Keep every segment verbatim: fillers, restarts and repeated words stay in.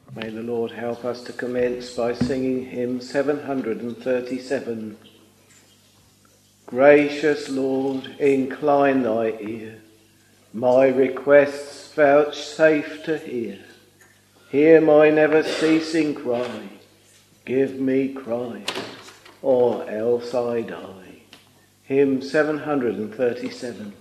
May the Lord help us to commence by singing hymn seven hundred thirty-seven. Gracious Lord, incline thy ear, my requests vouchsafe to hear. Hear my never-ceasing cry, give me Christ, or else I die. Hymn seven hundred thirty-seven.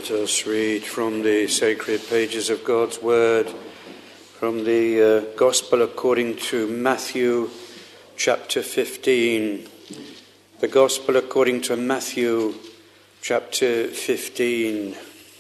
Let us read from the sacred pages of God's Word, from the uh, Gospel according to Matthew chapter fifteen. The Gospel according to Matthew chapter fifteen.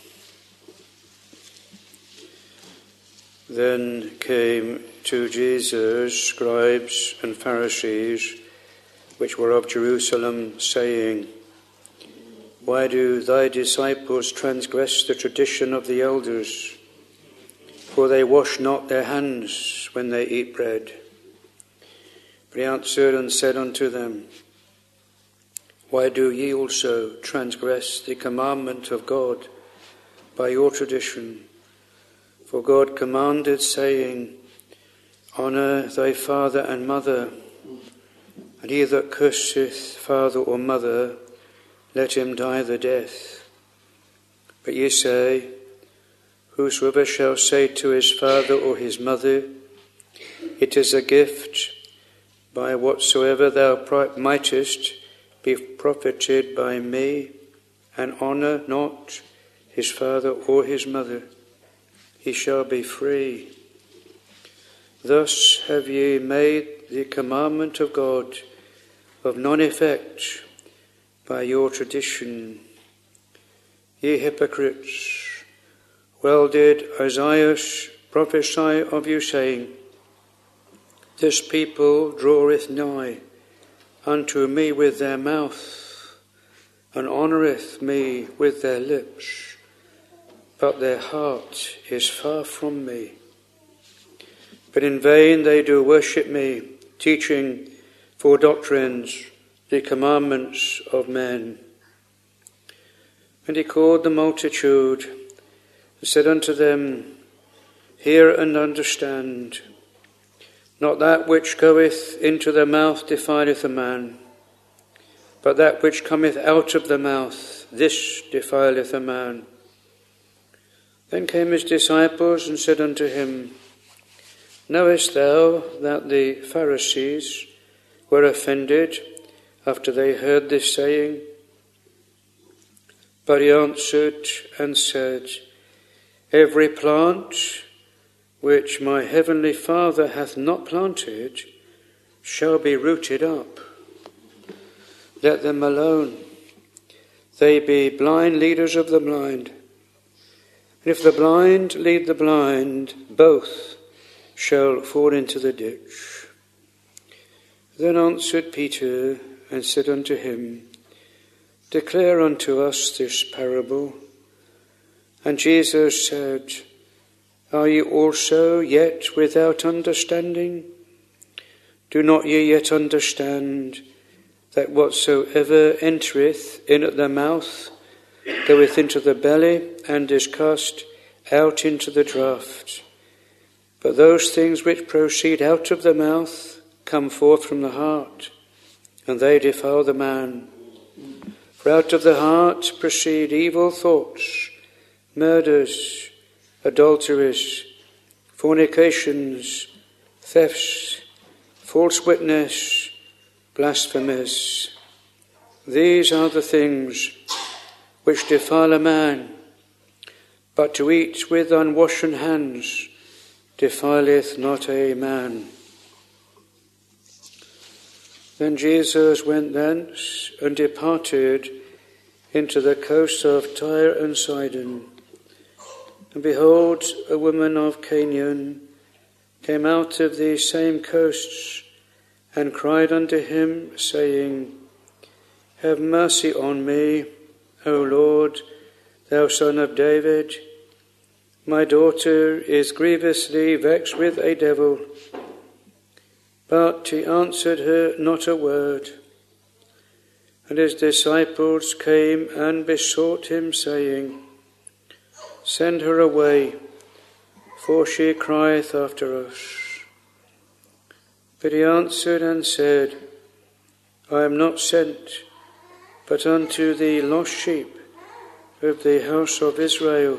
Then came to Jesus scribes and Pharisees, which were of Jerusalem, saying, "Why do thy disciples transgress the tradition of the elders? For they wash not their hands when they eat bread." But he answered and said unto them, "Why do ye also transgress the commandment of God by your tradition? For God commanded, saying, Honour thy father and mother, and he that curseth father or mother, let him die the death. But ye say, Whosoever shall say to his father or his mother, It is a gift, by whatsoever thou mightest be profited by me, and honour not his father or his mother, he shall be free. Thus have ye made the commandment of God of none effect by your tradition. Ye hypocrites, well did Isaiah prophesy of you, saying, This people draweth nigh unto me with their mouth, and honoureth me with their lips, but their heart is far from me. But in vain they do worship me, teaching for doctrines the commandments of men. And he called the multitude, and said unto them, Hear and understand. Not that which goeth into the mouth defileth a man, but that which cometh out of the mouth, this defileth a man. Then came his disciples and said unto him, Knowest thou that the Pharisees were offended after they heard this saying? But he answered and said, Every plant which my heavenly Father hath not planted shall be rooted up. Let them alone. They be blind leaders of the blind. And if the blind lead the blind, both shall fall into the ditch. Then answered Peter and said unto him, Declare unto us this parable. And Jesus said, Are ye also yet without understanding? Do not ye yet understand that whatsoever entereth in at the mouth goeth into the belly, and is cast out into the draught? But those things which proceed out of the mouth come forth from the heart, and they defile the man. For out of the heart proceed evil thoughts, murders, adulteries, fornications, thefts, false witness, blasphemies. These are the things which defile a man, but to eat with unwashen hands defileth not a man. Then Jesus went thence and departed into the coast of Tyre and Sidon. And behold, a woman of Canaan came out of these same coasts and cried unto him, saying, Have mercy on me, O Lord, thou Son of David. My daughter is grievously vexed with a devil. But he answered her not a word. And his disciples came and besought him, saying, Send her away, for she crieth after us. But he answered and said, I am not sent, but unto the lost sheep of the house of Israel.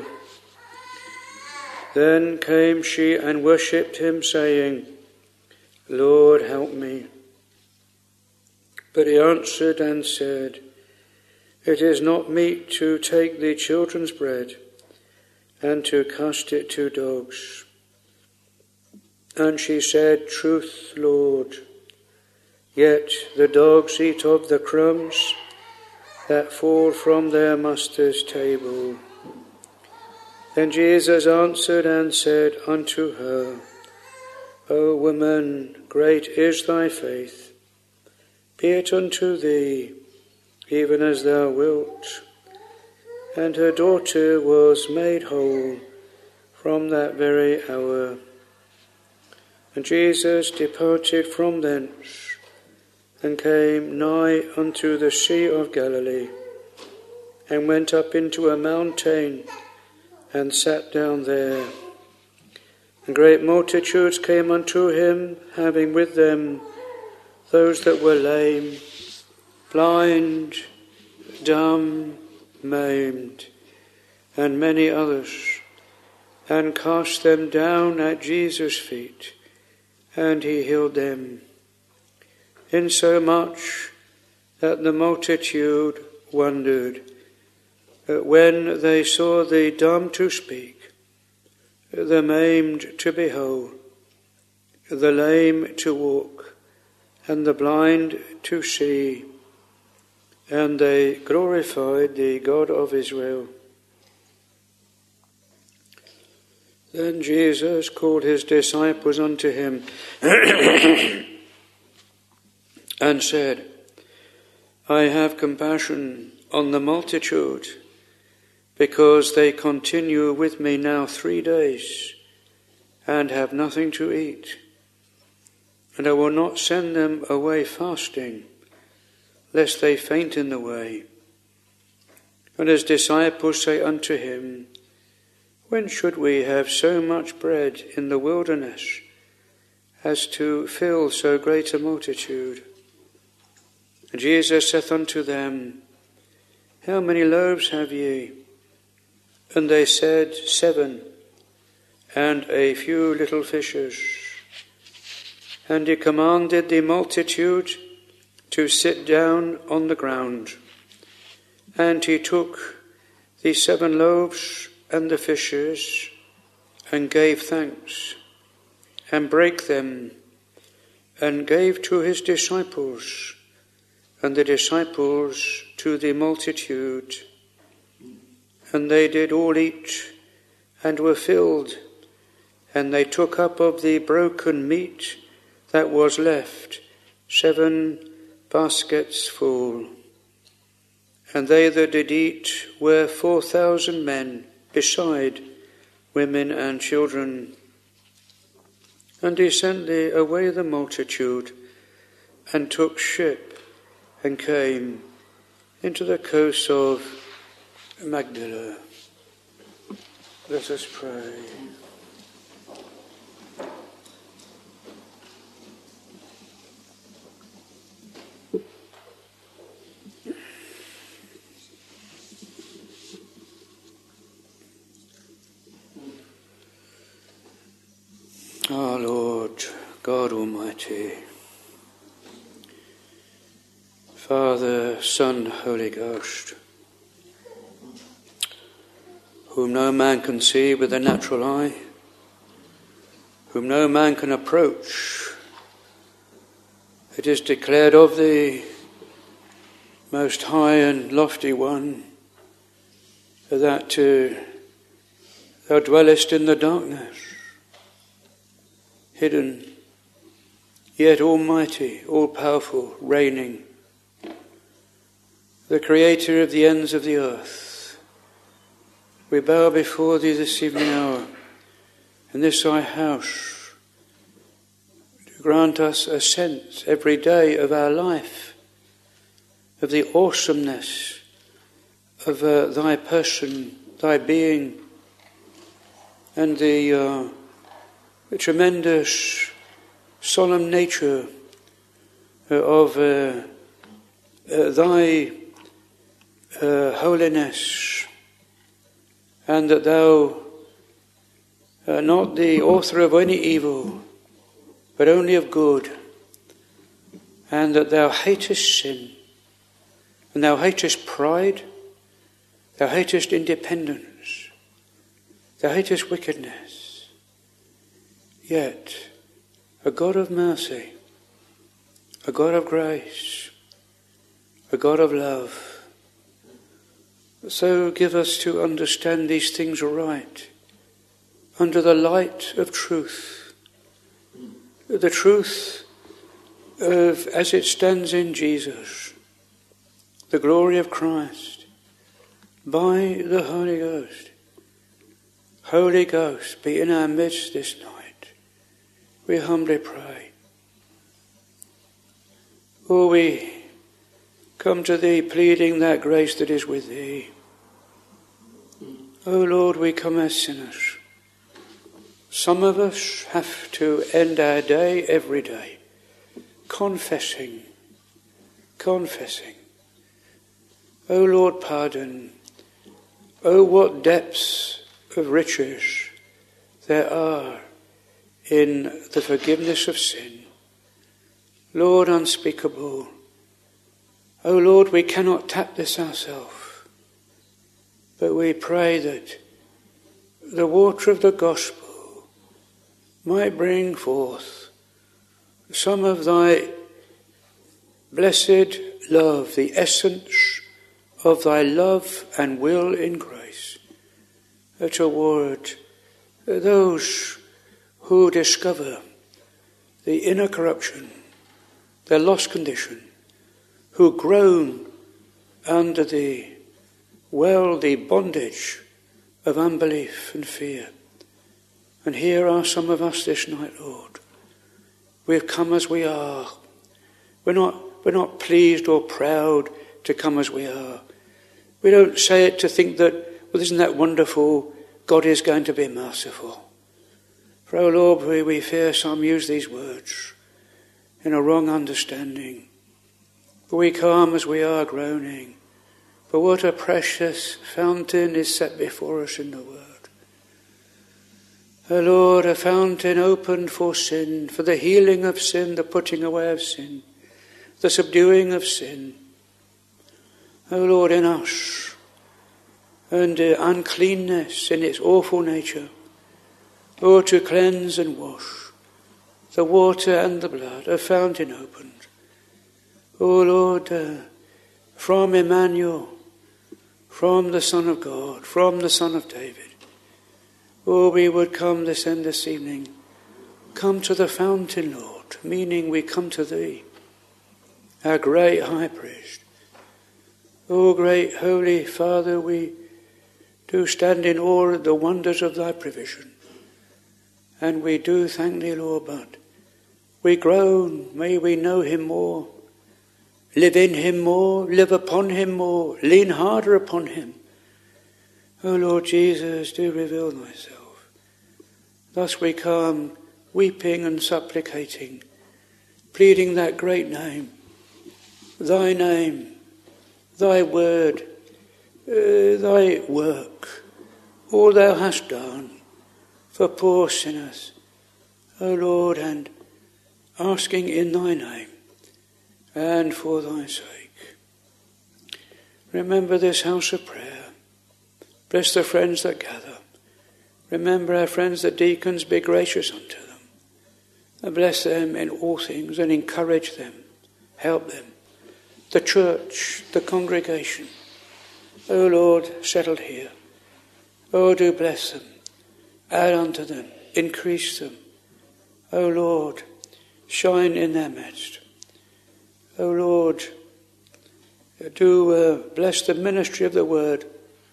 Then came she and worshipped him, saying, Lord, help me. But he answered and said, It is not meet to take the children's bread and to cast it to dogs. And she said, Truth, Lord, yet the dogs eat of the crumbs that fall from their master's table. Then Jesus answered and said unto her, O woman, great is thy faith. Be it unto thee, even as thou wilt. And her daughter was made whole from that very hour. And Jesus departed from thence, and came nigh unto the Sea of Galilee, and went up into a mountain, and sat down there. And great multitudes came unto him, having with them those that were lame, blind, dumb, maimed, and many others, and cast them down at Jesus' feet, and he healed them, insomuch that the multitude wondered that when they saw the dumb to speak, the maimed to be whole, the lame to walk, and the blind to see, and they glorified the God of Israel. Then Jesus called his disciples unto him and said, I have compassion on the multitude, because they continue with me now three days, and have nothing to eat. And I will not send them away fasting, lest they faint in the way. And his disciples say unto him, When should we have so much bread in the wilderness, as to fill so great a multitude? And Jesus saith unto them, How many loaves have ye? And they said, Seven, and a few little fishes. And he commanded the multitude to sit down on the ground. And he took the seven loaves and the fishes, and gave thanks, and brake them, and gave to his disciples, and the disciples to the multitude. And they did all eat, and were filled, and they took up of the broken meat that was left seven baskets full. And they that did eat were four thousand men, beside women and children. And he sent away the multitude, and took ship, and came into the coast of Magdala. Let us pray. Our Lord, God Almighty, Father, Son, Holy Ghost, whom no man can see with the natural eye, whom no man can approach, it is declared of the Most High and Lofty One that uh, thou dwellest in the darkness, hidden, yet almighty, all-powerful, reigning, the creator of the ends of the earth. We bow before thee this evening hour, in this thy house, to grant us a sense every day of our life, of the awesomeness of uh, thy person, thy being, and the uh, the tremendous, solemn nature uh, of uh, uh, thy uh, holiness, and that thou art not the author of any evil, but only of good, and that thou hatest sin, And thou hatest pride, thou hatest independence, thou hatest wickedness. Yet, a God of mercy, a God of grace, a God of love. So give us to understand these things aright, under the light of truth, the truth of as it stands in Jesus, the glory of Christ, by the Holy Ghost. Holy Ghost, be in our midst this night, we humbly pray. Oh, we come to thee pleading that grace that is with thee. Oh Lord, we come as sinners. Some of us have to end our day every day confessing, confessing. Oh Lord, pardon. Oh, what depths of riches there are in the forgiveness of sin. Lord, unspeakable. Oh Lord, we cannot tap this ourselves, but we pray that the water of the gospel might bring forth some of thy blessed love, the essence of thy love and will in grace, toward those who discover the inner corruption, their lost condition, who groan under the, well, the bondage of unbelief and fear. And here are some of us this night, Lord. We've come as we are. We're not, we're not pleased or proud to come as we are. We don't say it to think that, well, isn't that wonderful? God is going to be merciful. For, oh Lord, we, we fear some use these words in a wrong understanding. For we come as we are groaning. For what a precious fountain is set before us in the Word. O Lord, a fountain opened for sin, for the healing of sin, the putting away of sin, the subduing of sin. O Lord, in us, and uh, uncleanness in its awful nature, O, to cleanse and wash, the water and the blood, a fountain opened. O Lord, uh, from Emmanuel, from the Son of God, from the Son of David, oh, we would come this end this evening. Come to the fountain, Lord, meaning we come to thee, our great high priest. Oh, great holy Father, we do stand in awe of the wonders of thy provision. And we do thank thee, Lord, but we groan, may we know him more, live in him more, live upon him more, lean harder upon him. O Lord Jesus, do reveal thyself. Thus we come weeping and supplicating, pleading that great name, thy name, thy word, uh, thy work, all thou hast done for poor sinners, O Lord, and asking in thy name and for thy sake. Remember this house of prayer. Bless the friends that gather. Remember our friends, the deacons, be gracious unto them. And bless them in all things and encourage them. Help them. The church, the congregation. O Lord, settled here. O, do bless them. Add unto them. Increase them. O Lord, shine in their midst. O Lord, do uh, bless the ministry of the word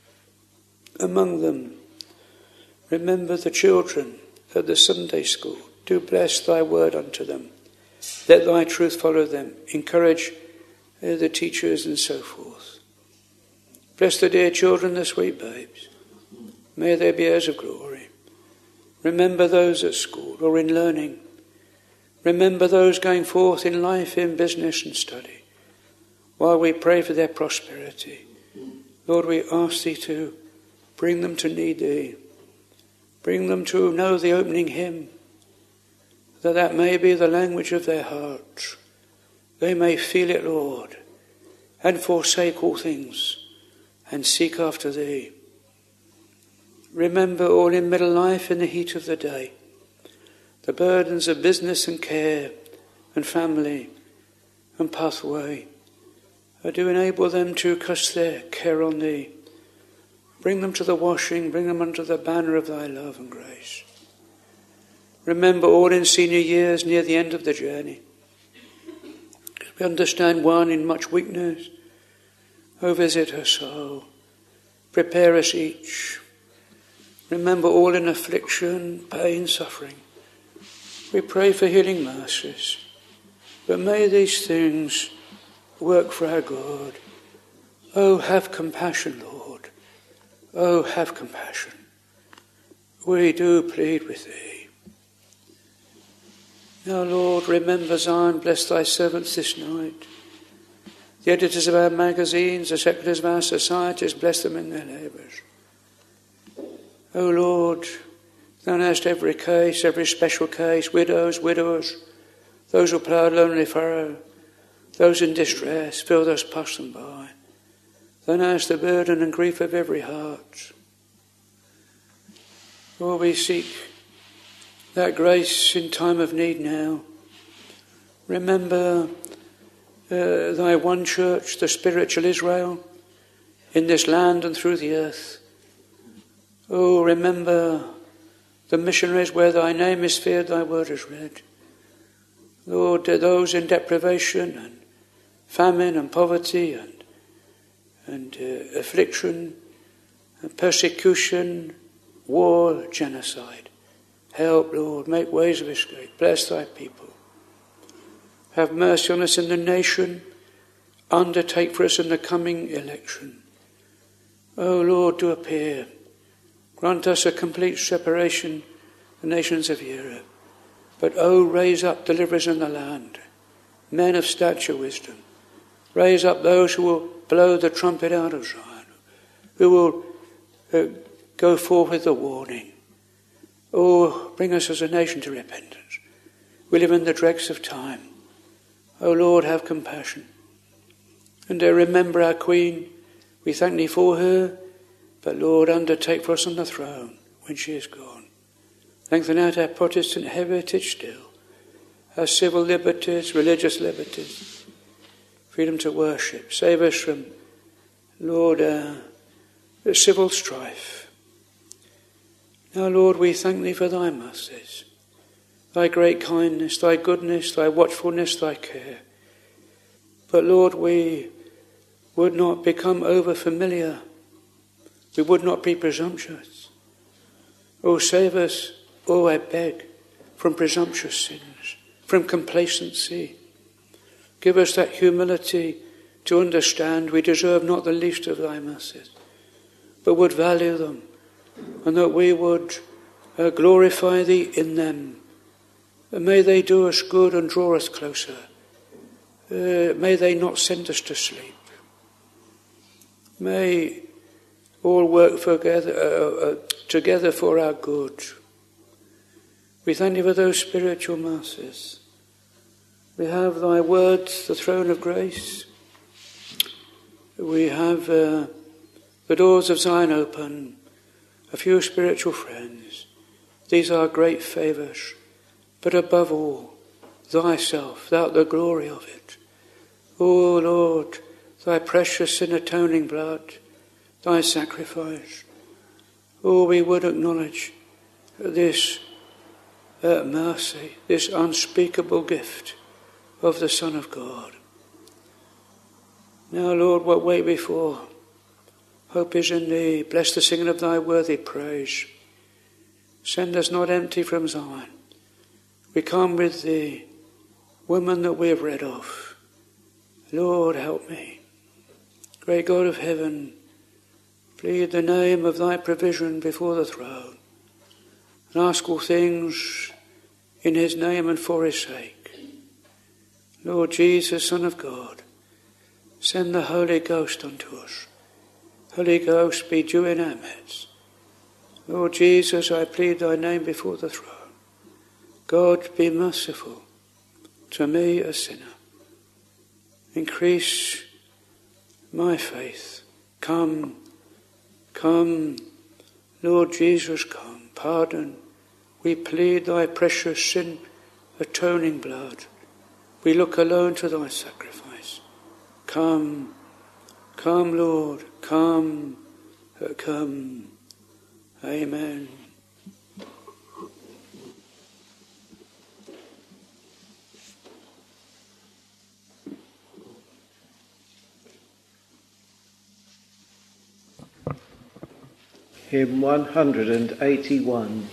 among them. Remember the children of the Sunday school. Do bless thy word unto them. Let thy truth follow them. Encourage uh, the teachers and so forth. Bless the dear children, the sweet babes. May they be heirs of glory. Remember those at school or in learning. Remember those going forth in life, in business and study. While we pray for their prosperity, Lord, we ask thee to bring them to need thee. Bring them to know the opening hymn, that that may be the language of their hearts. They may feel it, Lord, and forsake all things, and seek after thee. Remember all in middle life in the heat of the day, the burdens of business and care and family and pathway. Do enable them to cast their care on thee. Bring them to the washing, bring them under the banner of thy love and grace. Remember all in senior years near the end of the journey. We understand one in much weakness. O visit her soul. Prepare us each. Remember all in affliction, pain, suffering. We pray for healing mercies. But may these things work for our good. Oh, have compassion, Lord. Oh, have compassion. We do plead with thee. Now, Lord, remember Zion, bless thy servants this night. The editors of our magazines, the secretaries of our societies, bless them in their labours. O Lord, thou knowest every case, every special case, widows, widowers, those who plough a lonely furrow, those in distress, fill those pass them by. Thou knowest the burden and grief of every heart. Lord, we seek that grace in time of need now. Remember uh, thy one church, the spiritual Israel, in this land and through the earth. Oh, remember the missionaries where thy name is feared, thy word is read. Lord, those in deprivation and famine and poverty and, and uh, affliction and persecution, war, genocide. Help, Lord, make ways of escape. Bless thy people. Have mercy on us in the nation. Undertake for us in the coming election. O Lord, do appear. Grant us a complete separation of the nations of Europe. But O raise up deliverers in the land, men of stature, wisdom. Raise up those who will blow the trumpet out of Zion, who will uh, go forth with the warning. Oh, bring us as a nation to repentance. We live in the dregs of time. O Lord, have compassion. And uh, remember our Queen. We thank thee for her. But Lord, undertake for us on the throne when she is gone. Lengthen out our Protestant heritage still, our civil liberties, religious liberties, freedom to worship. Save us from, Lord, uh, the civil strife. Now, Lord, we thank thee for thy mercies, thy great kindness, thy goodness, thy watchfulness, thy care. But, Lord, we would not become over-familiar. We would not be presumptuous. Oh, save us, oh, I beg, from presumptuous sins, from complacency. Give us that humility to understand we deserve not the least of thy mercies, but would value them, and that we would uh, glorify thee in them. And may they do us good and draw us closer. Uh, may they not send us to sleep. May all work together, uh, uh, together for our good. We thank thee for those spiritual mercies. We have thy words, the throne of grace. We have uh, the doors of Zion open, a few spiritual friends. These are great favours, but above all, thyself, thou the glory of it. O Lord, thy precious and atoning blood, thy sacrifice. Oh, we would acknowledge this uh, mercy, this unspeakable gift of the Son of God. Now, Lord, what wait we for? Hope is in thee. Bless the singing of thy worthy praise. Send us not empty from Zion. We come with the woman that we have read of. Lord, help me. Great God of heaven, plead the name of thy provision before the throne, and ask all things in his name and for his sake. Lord Jesus, Son of God, send the Holy Ghost unto us. Holy Ghost, be due in our midst. Lord Jesus, I plead thy name before the throne. God, be merciful to me, a sinner. Increase my faith. Come, come, Lord Jesus, come, pardon. We plead thy precious sin, atoning blood. We look alone to thy sacrifice. Come, come, Lord, come, come. Amen. Hymn one hundred eighty-one.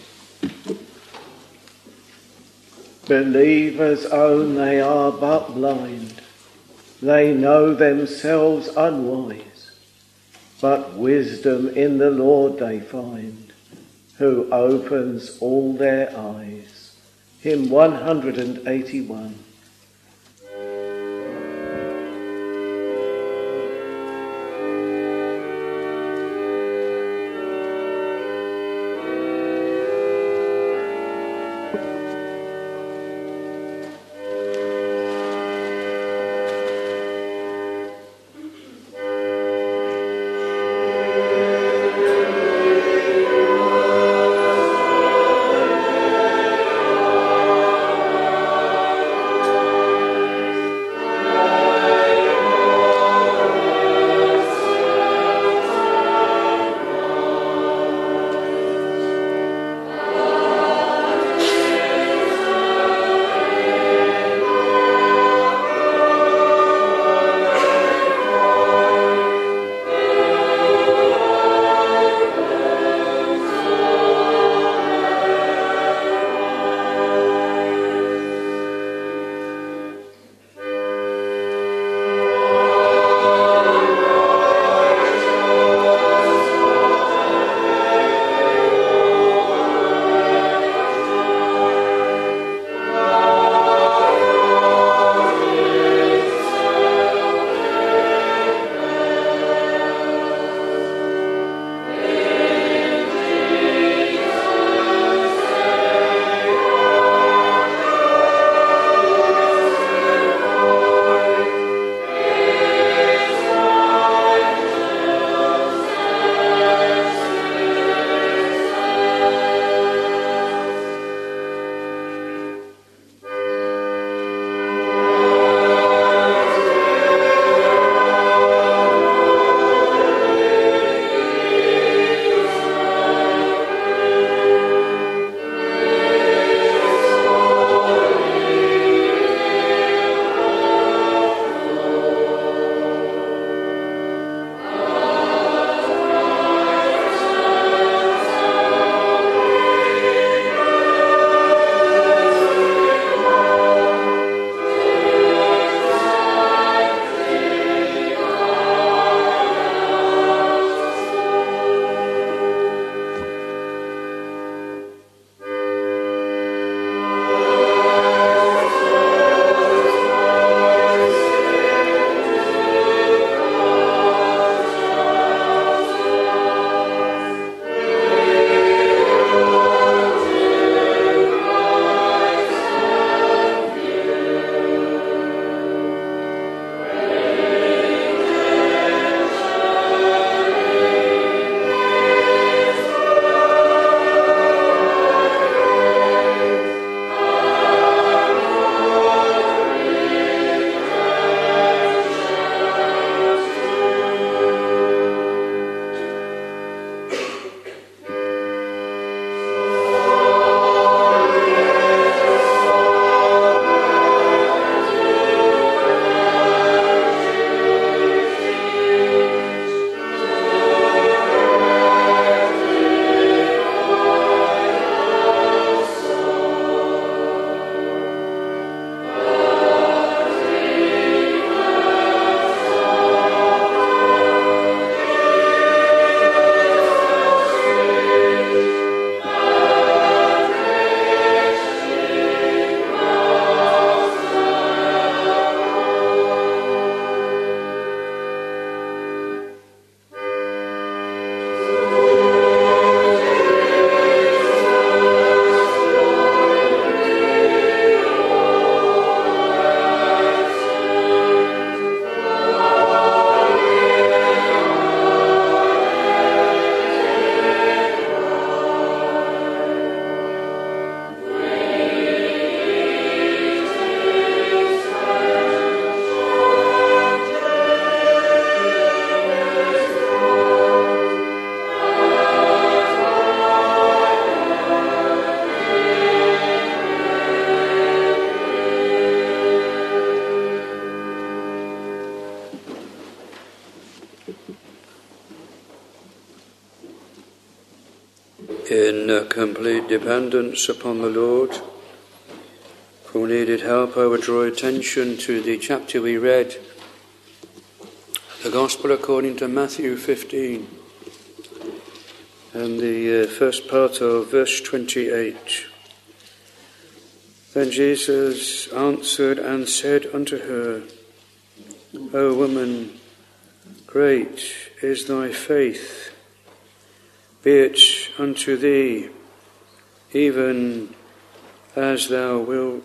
Believers own they are but blind, they know themselves unwise, but wisdom in the Lord they find, who opens all their eyes. Hymn one hundred eighty-one. Amen. in uh, complete dependence upon the Lord. For needed help, I would draw attention to the chapter we read, the Gospel according to Matthew fifteen, and the uh, first part of verse twenty-eight. Then Jesus answered and said unto her, O woman, great is thy faith. Be it unto thee, even as thou wilt.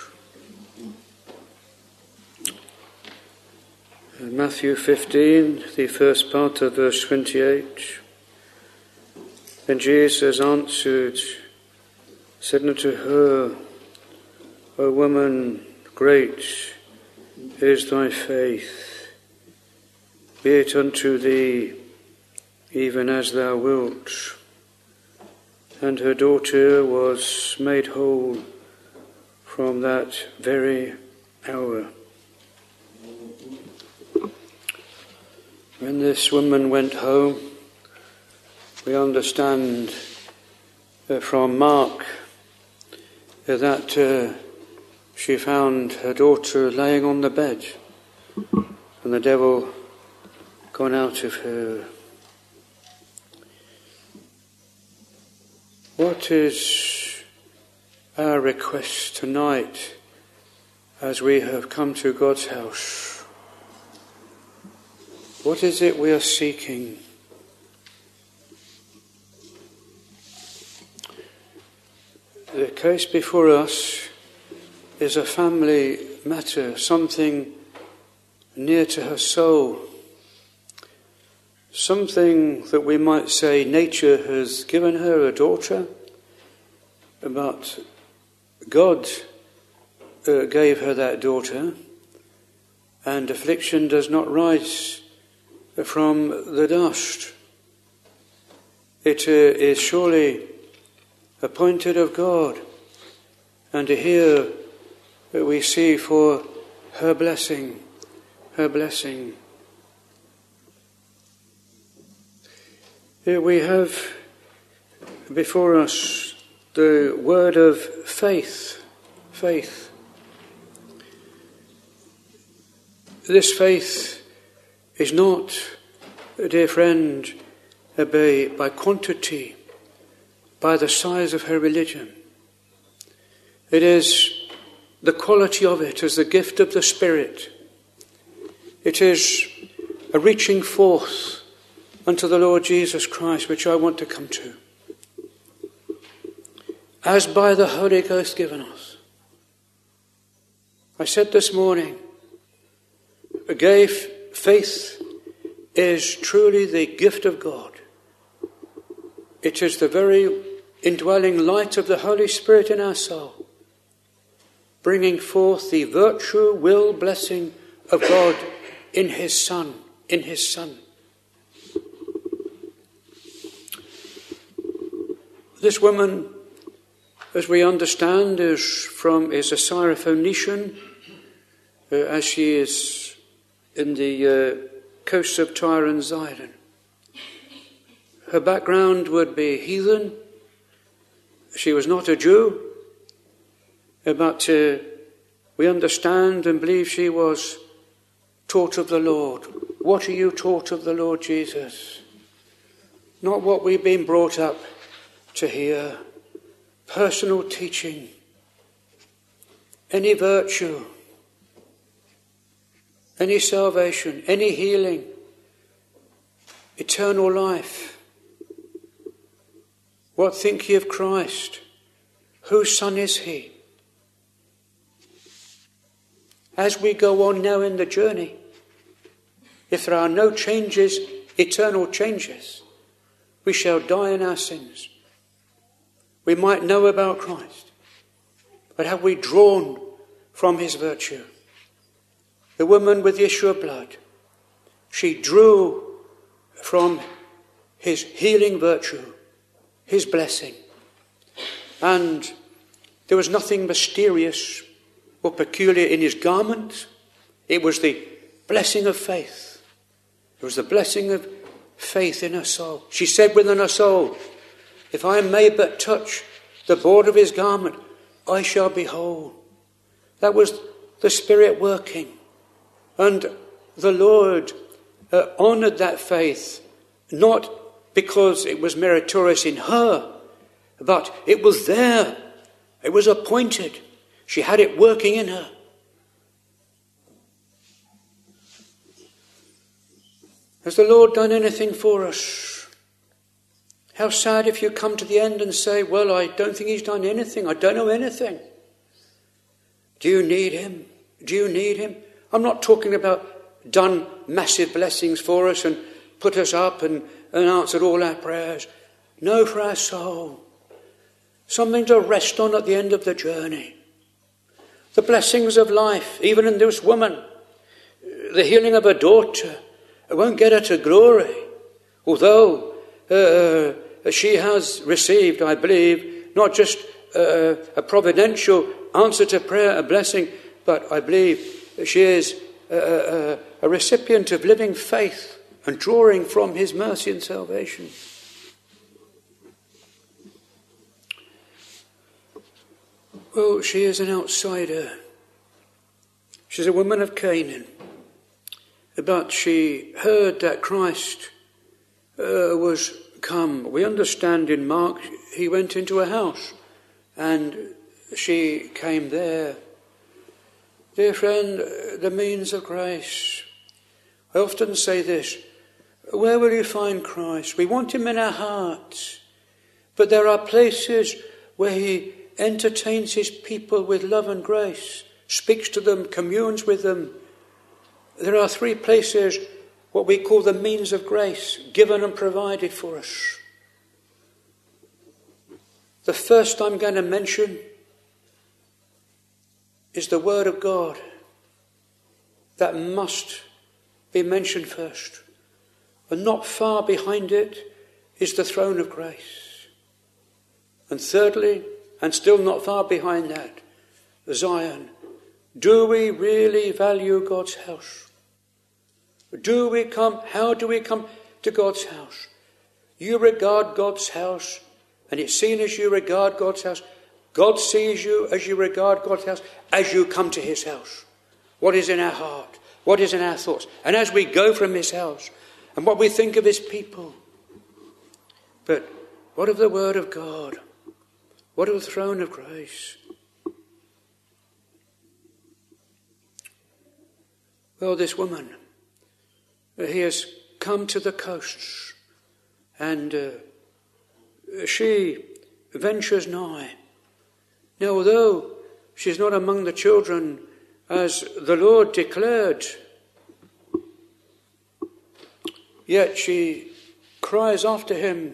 Matthew fifteen, the first part of verse twenty-eight. Then Jesus answered, said unto her, O woman, great is thy faith. Be it unto thee, even as thou wilt. And her daughter was made whole from that very hour. When this woman went home, we understand uh, from Mark uh, that uh, she found her daughter laying on the bed and the devil gone out of her. What is our request tonight as we have come to God's house? What is it we are seeking? The case before us is a family matter, something near to her soul, something that we might say nature has given her a daughter, but God uh, gave her that daughter, and affliction does not rise from the dust. It uh, is surely appointed of God, and here we see for her blessing, her blessing. Here we have before us the word of faith, faith. This faith is not, dear friend, by, by quantity, by the size of her religion. It is the quality of it as the gift of the Spirit. It is a reaching forth unto the Lord Jesus Christ, which I want to come to. As by the Holy Ghost given us. I said this morning, gay faith is truly the gift of God. It is the very indwelling light of the Holy Spirit in our soul, bringing forth the virtue, will, blessing of God in His Son, in His Son. This woman, as we understand, is from is a Syrophoenician, uh, as she is in the uh, coasts of Tyre and Sidon. Her background would be heathen. She was not a Jew, but uh, we understand and believe she was taught of the Lord. What are you taught of the Lord Jesus? Not what we've been brought up to hear. Personal teaching. Any virtue. Any salvation. Any healing. Eternal life. What think ye of Christ? Whose son is he? As we go on now in the journey, if there are no changes, eternal changes, we shall die in our sins. We might know about Christ, but have we drawn from his virtue? The woman with the issue of blood, she drew from his healing virtue, his blessing. And there was nothing mysterious or peculiar in his garment. It was the blessing of faith. It was the blessing of faith in her soul. She said within her soul, If I may but touch the border of his garment, I shall be whole. That was the Spirit working. And the Lord uh, honoured that faith, not because it was meritorious in her, but it was there. It was appointed. She had it working in her. Has the Lord done anything for us? How sad if you come to the end and say, well, I don't think he's done anything. I don't know anything. Do you need him? Do you need him? I'm not talking about done massive blessings for us and put us up and, and answered all our prayers. No, for our soul. Something to rest on at the end of the journey. The blessings of life, even in this woman. The healing of her daughter. It won't get her to glory. Although uh, she has received, I believe, not just uh, a providential answer to prayer, a blessing, but I believe she is a, a, a recipient of living faith and drawing from his mercy and salvation. Well, she is an outsider. She's a woman of Canaan. But she heard that Christ uh, was come. We understand in Mark, he went into a house and she came there. Dear friend, the means of grace. I often say this, where will you find Christ? We want him in our hearts. But there are places where he entertains his people with love and grace, speaks to them, communes with them. There are three places, what we call the means of grace, given and provided for us. The first I'm going to mention is the Word of God. That must be mentioned first. And not far behind it is the throne of grace. And thirdly, and still not far behind that, Zion. Do we really value God's house? Do we come, how do we come to God's house? You regard God's house, and it's seen as you regard God's house. God sees you as you regard God's house, as you come to his house. What is in our heart? What is in our thoughts? And as we go from his house, and what we think of his people. But what of the word of God? What of the throne of grace? Well, this woman, he has come to the coasts, and uh, she ventures nigh. Now, although she's not among the children, as the Lord declared, yet she cries after him,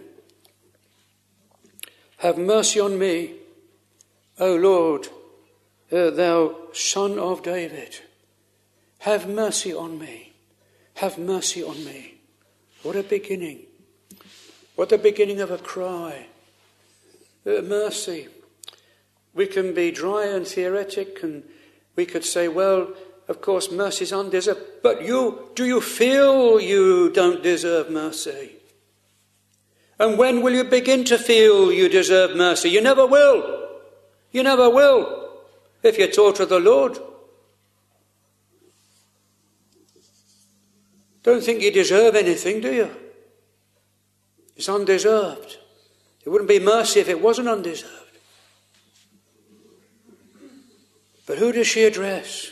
have mercy on me, O Lord, uh, thou Son of David. Have mercy on me. Have mercy on me. What a beginning. What the beginning of a cry. Uh, mercy. We can be dry and theoretic, and we could say, well, of course, mercy is undeserved. But you, do you feel you don't deserve mercy? And when will you begin to feel you deserve mercy? You never will. You never will. If you're taught of the Lord. Don't think you deserve anything, do you? It's undeserved. It wouldn't be mercy if it wasn't undeserved. But who does she address?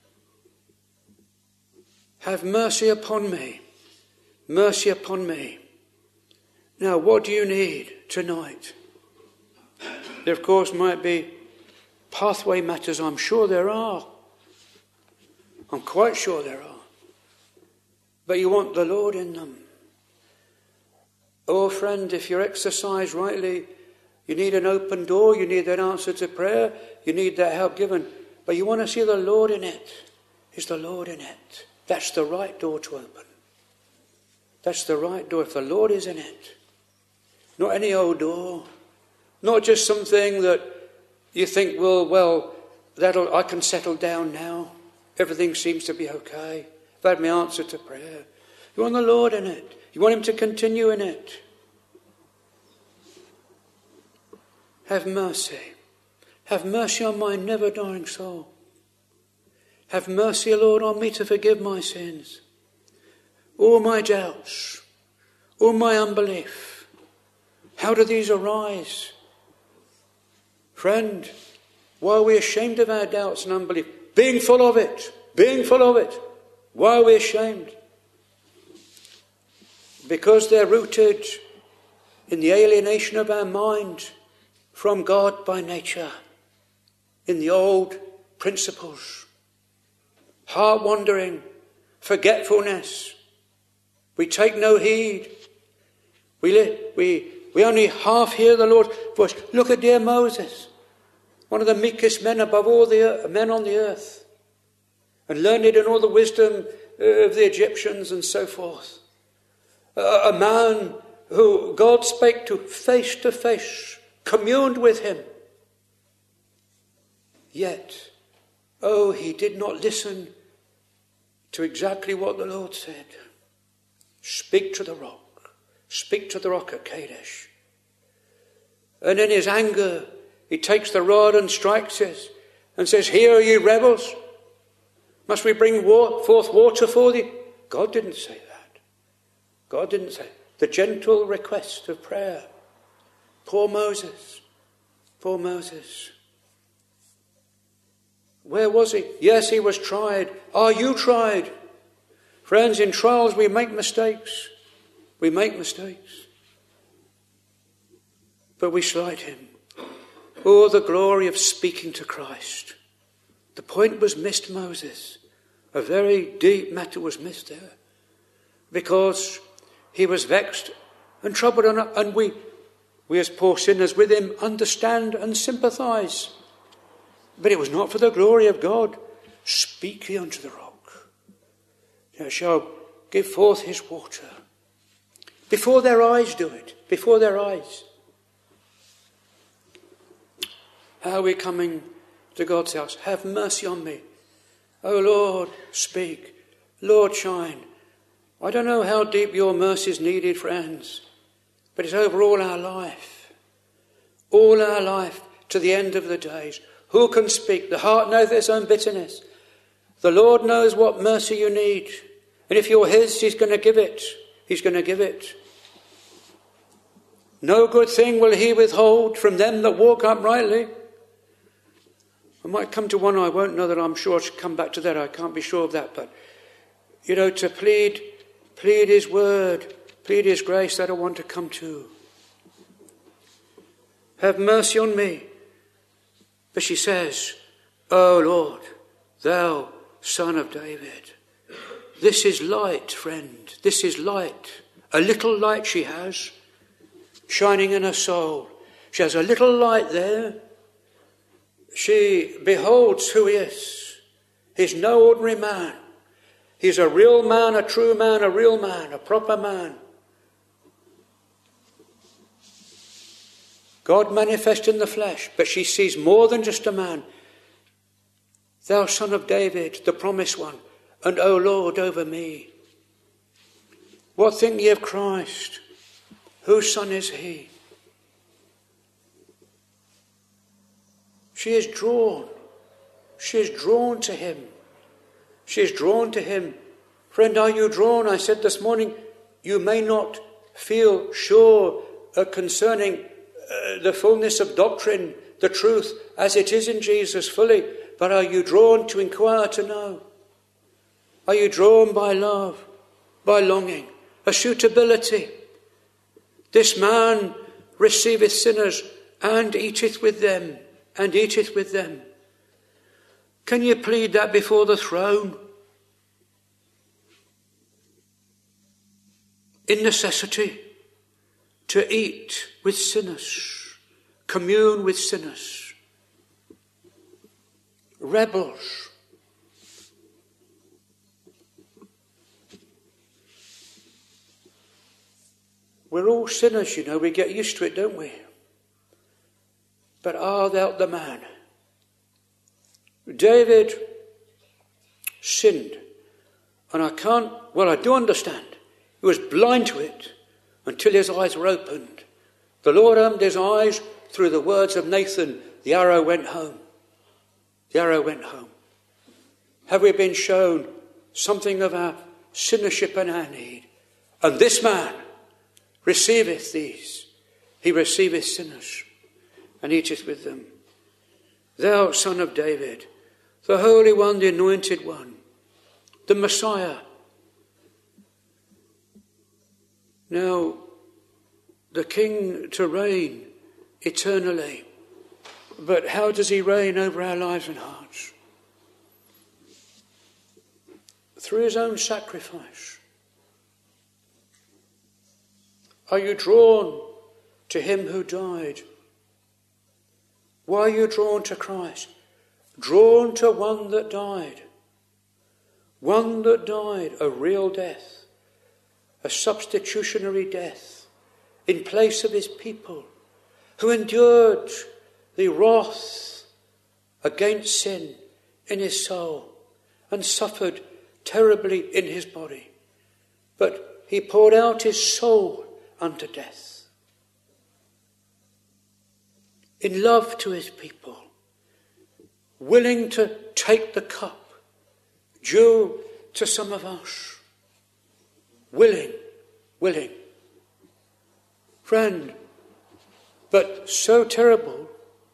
Have mercy upon me. Mercy upon me. Now, what do you need tonight? There, of course, might be pathway matters. I'm sure there are. I'm quite sure there are. But you want the Lord in them. Oh, friend, if you're exercised rightly, you need an open door, you need that answer to prayer, you need that help given. But you want to see the Lord in it. Is the Lord in it? That's the right door to open. That's the right door if the Lord is in it. Not any old door. Not just something that you think, well, well, that'll I can settle down now. Everything seems to be okay. I've had my answer to prayer. You want the Lord in it. You want him to continue in it. have mercy. Have mercy on my never-dying soul. Have mercy, Lord, on me to forgive my sins, all my doubts, all my unbelief. How do these arise? Friend, why are we ashamed of our doubts and unbelief? Being full of it, being full of it. Why are we ashamed? Because they're rooted in the alienation of our mind from God by nature, in the old principles, heart wandering, forgetfulness. We take no heed. We, li- we, we only half hear the Lord's voice. Look at dear Moses, one of the meekest men above all the men on the earth, and learned in all the wisdom of the Egyptians and so forth. A, a man who God spake to face to face, communed with him. Yet, oh, he did not listen to exactly what the Lord said. Speak to the rock. Speak to the rock at Kadesh. And in his anger, he takes the rod and strikes it and says, "Hear ye rebels, must we bring war- forth water for thee?" God didn't say that. God didn't say. The gentle request of prayer. Poor Moses. Poor Moses. Where was he? Yes, he was tried. Are you tried? Friends, in trials we make mistakes. We make mistakes. But we slight him. Oh, the glory of speaking to Christ. The point was missed, Moses. A very deep matter was missed there. Because he was vexed and troubled, and we, we as poor sinners with him, understand and sympathize. But it was not for the glory of God. Speak ye unto the rock, that shall give forth his water. Before their eyes do it. Before their eyes. How are we coming to God's house? Have mercy on me. Oh Lord, speak. Lord, shine. I don't know how deep your mercy is needed, friends, but it's over all our life. All our life to the end of the days. Who can speak? The heart knows its own bitterness. The Lord knows what mercy you need. And if you're his, he's going to give it. He's going to give it. No good thing will he withhold from them that walk uprightly. I might come to one I won't know that I'm sure I should come back to that. I can't be sure of that. But, you know, to plead, plead his word, plead his grace, that I want to come to. Have mercy on me. But she says, "O Lord, thou Son of David." This is light, friend. This is light. A little light she has, shining in her soul. She has a little light there. She beholds who he is. He's no ordinary man. He's a real man, a true man, a real man, a proper man. God manifest in the flesh, but she sees more than just a man. Thou Son of David, the promised one, and O Lord, over me. What think ye of Christ? Whose son is he? She is drawn. She is drawn to him. She is drawn to him. Friend, are you drawn? I said this morning, you may not feel sure uh, concerning uh, the fullness of doctrine, the truth, as it is in Jesus fully, but are you drawn to inquire to know? Are you drawn by love, by longing, a suitability? This man receiveth sinners and eateth with them, and eateth with them. Can you plead that before the throne? In necessity, to eat with sinners, commune with sinners, rebels. We're all sinners, you know, we get used to it, don't we? But are thou the man? David sinned, and I can't, well, I do understand. He was blind to it until his eyes were opened. The Lord opened his eyes through the words of Nathan, the arrow went home. The arrow went home. Have we been shown something of our sinnership and our need? And this man receiveth these. He receiveth sinners and eateth with them. Thou, Son of David, the Holy One, the Anointed One, the Messiah. Now, the King to reign eternally. But how does he reign over our lives and hearts? Through his own sacrifice. Are you drawn to him who died? Why are you drawn to Christ? Drawn to one that died. One that died a real death. A substitutionary death in place of his people, who endured the wrath against sin in his soul and suffered terribly in his body. But he poured out his soul unto death in love to his people, willing to take the cup due to some of us. Willing, willing. Friend, but so terrible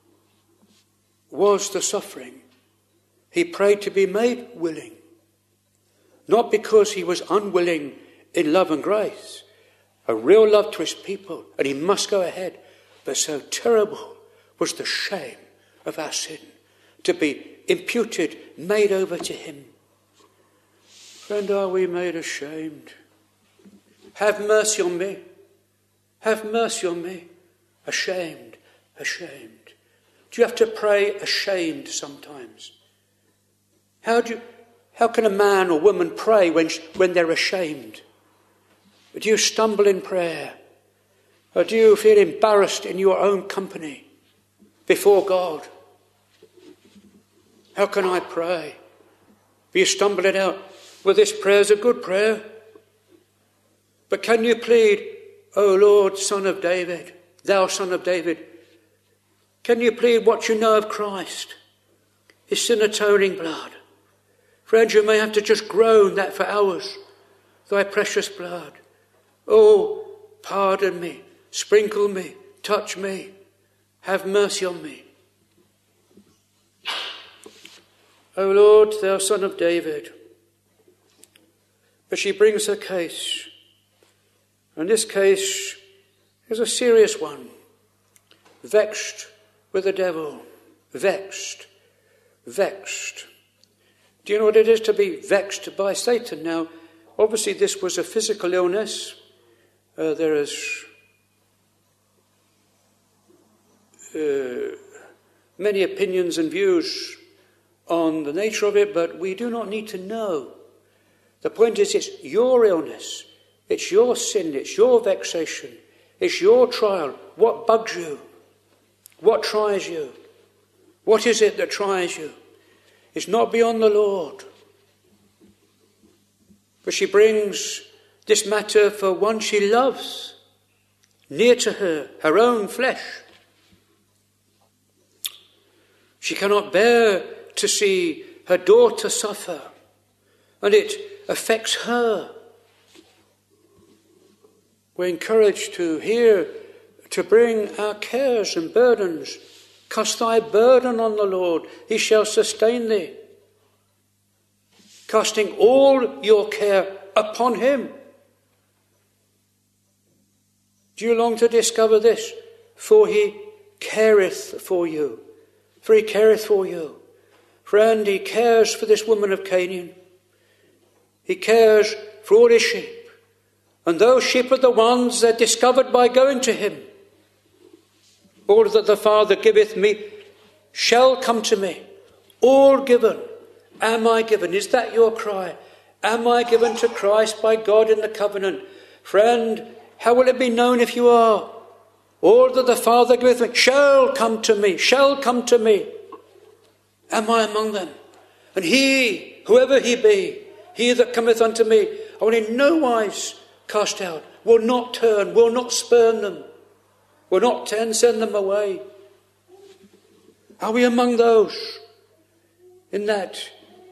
was the suffering, he prayed to be made willing. Not because he was unwilling in love and grace, a real love to his people, and he must go ahead. But so terrible was the shame of our sin, to be imputed, made over to him. Friend, are we made ashamed? Have mercy on me. Have mercy on me. Ashamed, ashamed. Do you have to pray ashamed sometimes? How do you, how can a man or woman pray when, when they're ashamed? Do you stumble in prayer? Or do you feel embarrassed in your own company before God? How can I pray? Do you stumble it out? Well, this prayer is a good prayer. But can you plead, O Lord, Son of David, thou Son of David? Can you plead what you know of Christ? His sin atoning blood. Friends, you may have to just groan that for hours. Thy precious blood. Oh, pardon me, sprinkle me, touch me, have mercy on me. O Lord, thou Son of David. But she brings her case. And this case is a serious one. Vexed with the devil. Vexed. Vexed. Do you know what it is to be vexed by Satan? Now, obviously this was a physical illness. Uh, there is uh, many opinions and views on the nature of it, but we do not need to know. The point is, it's your illness. It's your sin, it's your vexation, it's your trial. What bugs you? What tries you? What is it that tries you? It's not beyond the Lord. But she brings this matter for one she loves, near to her, her own flesh. She cannot bear to see her daughter suffer, and it affects her. We're encouraged to hear, to bring our cares and burdens. Cast thy burden on the Lord, he shall sustain thee. Casting all your care upon him. Do you long to discover this? For he careth for you. For he careth for you. Friend, he cares for this woman of Canaan. He cares for all his sheep. And those sheep are the ones that are discovered by going to him. All that the Father giveth me shall come to me. All given. Am I given? Is that your cry? Am I given to Christ by God in the covenant? Friend, how will it be known if you are? All that the Father giveth me shall come to me. Shall come to me. Am I among them? And he, whoever he be, he that cometh unto me, I will in no wise cast out, will not turn, will not spurn them. We're not ten, send them away. Are we among those in that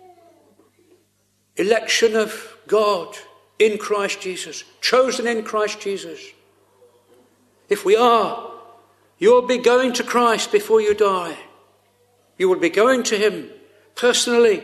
election of God in Christ Jesus, chosen in Christ Jesus? If we are, you'll be going to Christ before you die. You will be going to him personally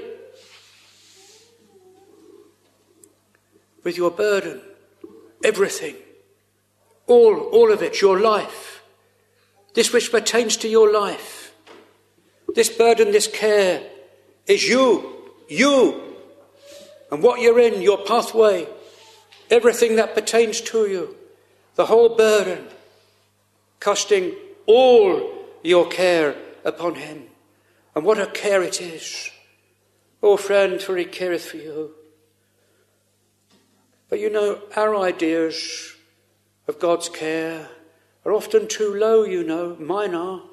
with your burden, everything, all, all of it, your life, this which pertains to your life. This burden, this care is you, you, and what you're in, your pathway, everything that pertains to you, the whole burden, casting all your care upon him. And what a care it is. Oh friend, for he careth for you. But you know, our ideas of God's care are often too low, you know. Mine are.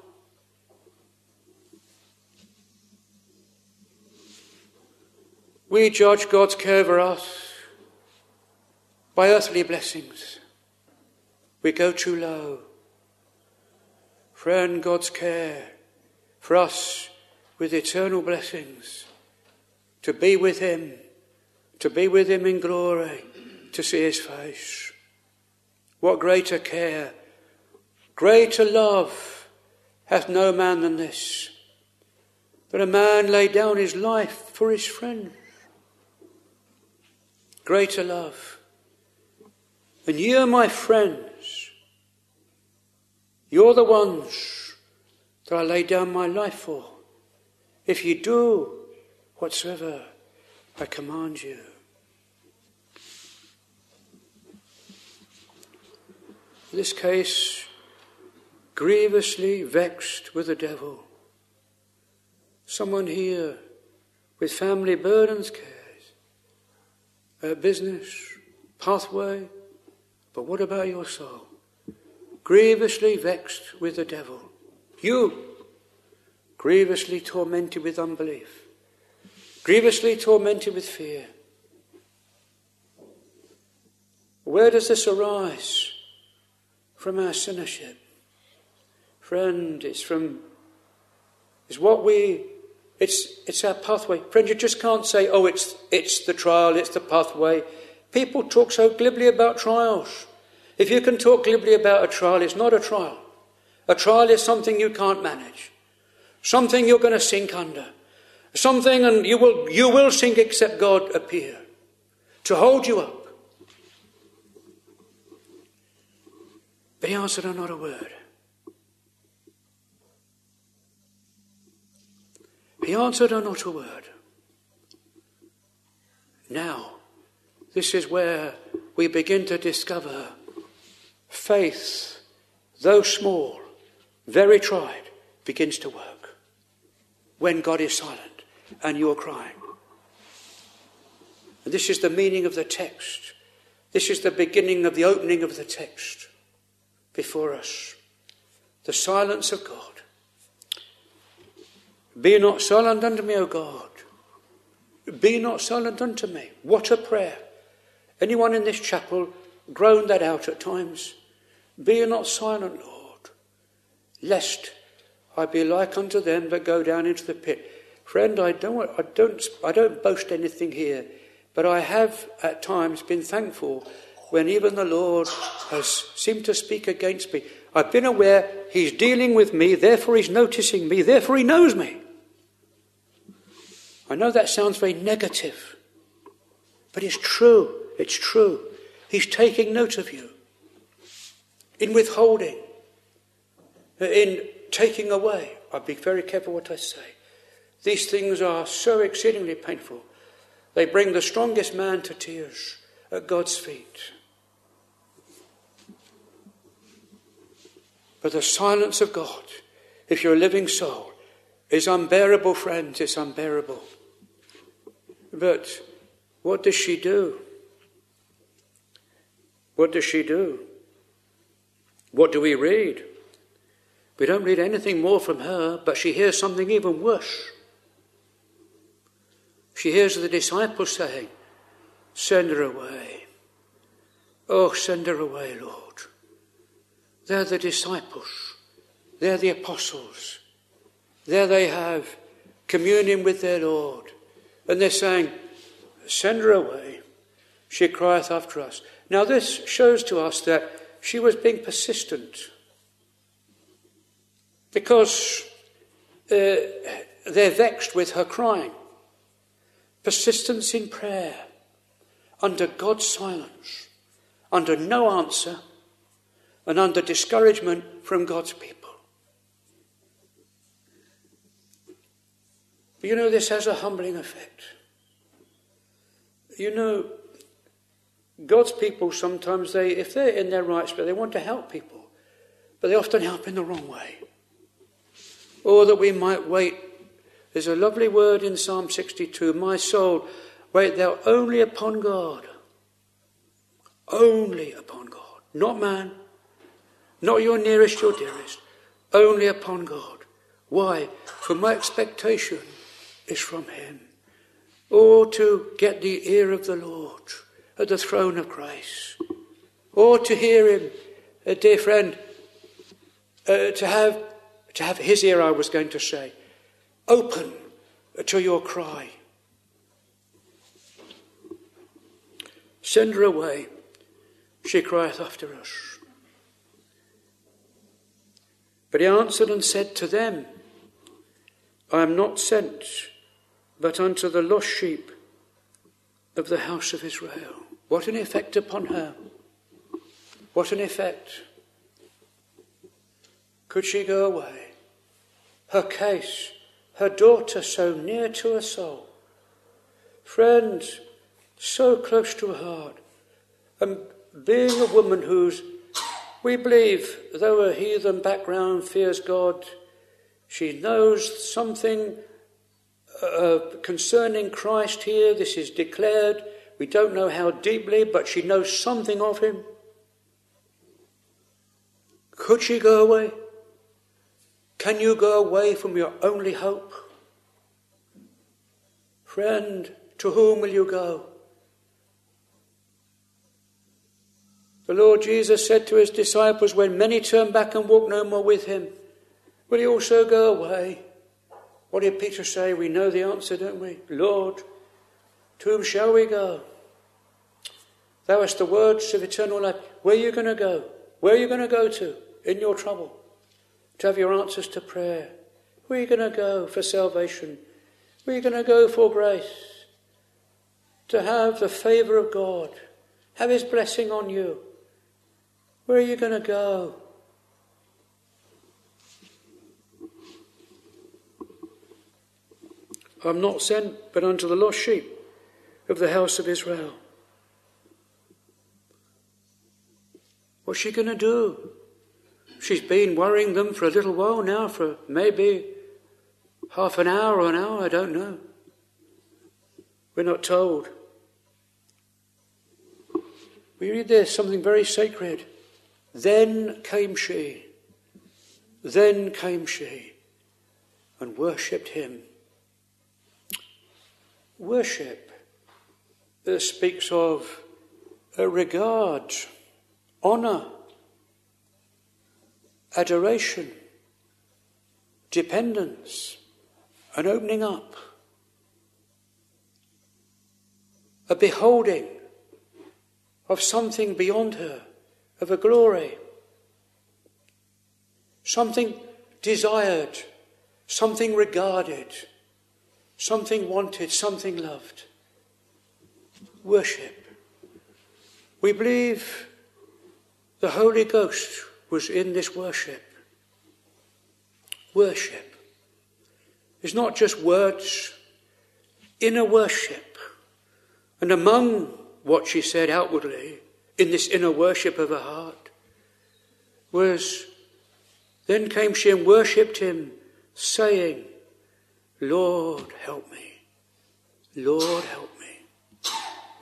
We judge God's care for us by earthly blessings. We go too low. Friend, God's care for us with eternal blessings, to be with him, to be with him in glory, to see his face. What greater care, greater love hath no man than this, that a man lay down his life for his friend. Greater love. And ye are my friends. You're the ones that I lay down my life for. If you do whatsoever I command you. In this case, grievously vexed with the devil. Someone here with family burdens, cares, uh, business, pathway. But what about your soul? Grievously vexed with the devil. You, grievously tormented with unbelief. Grievously tormented with fear. Where does this arise? From our sinnership. Friend, it's from, it's what we, it's it's our pathway. Friend, you just can't say, oh, it's it's the trial, it's the pathway. People talk so glibly about trials. If you can talk glibly about a trial, it's not a trial. A trial is something you can't manage. Something you're going to sink under. Something, and you will you will sink except God appear to hold you up. But he answered her not a word. He answered her not a word. Now, this is where we begin to discover faith, though small, very tried, begins to work. When God is silent and you're crying. And this is the meaning of the text. This is the beginning of the opening of the text before us. The silence of God. Be not silent unto me, O God. Be not silent unto me. What a prayer. Anyone in this chapel groaned that out at times. Be not silent, Lord, lest I be like unto them that go down into the pit. Friend, I don't, I don't, I don't boast anything here, but I have at times been thankful when even the Lord has seemed to speak against me. I've been aware he's dealing with me, therefore he's noticing me, therefore he knows me. I know that sounds very negative, but it's true, it's true. He's taking note of you. In withholding, in taking away. I'll be very careful what I say. These things are so exceedingly painful. They bring the strongest man to tears at God's feet. But the silence of God, if you're a living soul, is unbearable, friends. It's unbearable. But what does she do? What does she do? What do we read? We don't read anything more from her, but she hears something even worse. She hears the disciples saying, send her away. Oh, send her away, Lord. They're the disciples. They're the apostles. There they have communion with their Lord. And they're saying, send her away. She crieth after us. Now this shows to us that she was being persistent. Because uh, they're vexed with her crying. Persistence in prayer. Under God's silence. Under no answer. And under discouragement from God's people. But you know, this has a humbling effect. You know, God's people sometimes, they, if they're in their right spirit, they want to help people. But they often help in the wrong way. Or that we might wait. There's a lovely word in Psalm sixty-two. My soul, wait thou only upon God. Only upon God. Not man. Not your nearest, your dearest. Only upon God. Why? For my expectation is from him. Or to get the ear of the Lord at the throne of grace. Or to hear him, uh, dear friend, uh, to have to have his ear, I was going to say, open to your cry. Send her away, she crieth after us. But he answered and said to them, I am not sent, but unto the lost sheep of the house of Israel. What an effect upon her. What an effect. Could she go away? Her case, her daughter so near to her soul. Friends, so close to her heart. And being a woman who's, we believe, though a heathen background, fears God, she knows something uh, concerning Christ here. This is declared. We don't know how deeply, but she knows something of him. Could she go away? Can you go away from your only hope? Friend, to whom will you go? The Lord Jesus said to his disciples, when many turned back and walked no more with him, will he also go away? What did Peter say? We know the answer, don't we? Lord, to whom shall we go? Thou hast the words of eternal life. Where are you going to go? Where are you going to go to in your trouble? To have your answers to prayer. Where are you going to go for salvation? Where are you going to go for grace? To have the favour of God. Have his blessing on you. Where are you going to go? I am not sent but unto the lost sheep of the house of Israel. What's she going to do? She's been worrying them for a little while now, for maybe half an hour or an hour, I don't know. We're not told. We read there something very sacred. Then came she, then came she and worshipped him. Worship uh, speaks of uh, regard, honour, adoration, dependence, an opening up, a beholding of something beyond her, of a glory, something desired, something regarded, something wanted, something loved. Worship. We believe the Holy Ghost was in this worship. Worship is not just words, inner worship. And among what she said outwardly, in this inner worship of her heart, was, then came she and worshipped him, saying, Lord, help me. Lord, help me.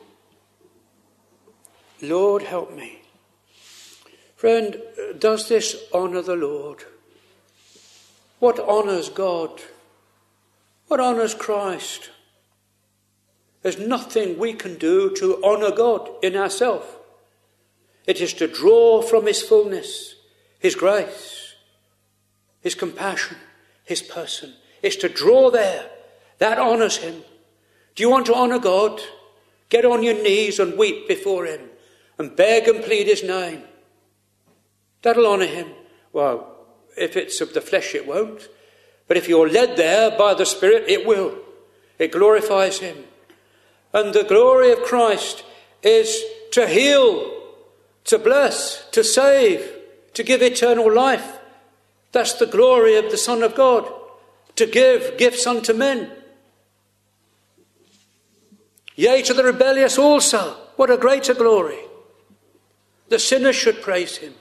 Lord, help me. Friend, does this honour the Lord? What honours God? What honours Christ? There's nothing we can do to honour God in ourselves. It is to draw from his fullness. his grace, his compassion, his person. It's to draw there. That honours him. Do you want to honour God? Get on your knees and weep before him and beg and plead his name. That'll honour him. Well, if it's of the flesh, it won't. But if you're led there by the Spirit, it will. It glorifies him. And the glory of Christ is to heal, to bless, to save, to give eternal life. That's the glory of the Son of God, to give gifts unto men. Yea, to the rebellious also. What a greater glory. The sinner should praise him.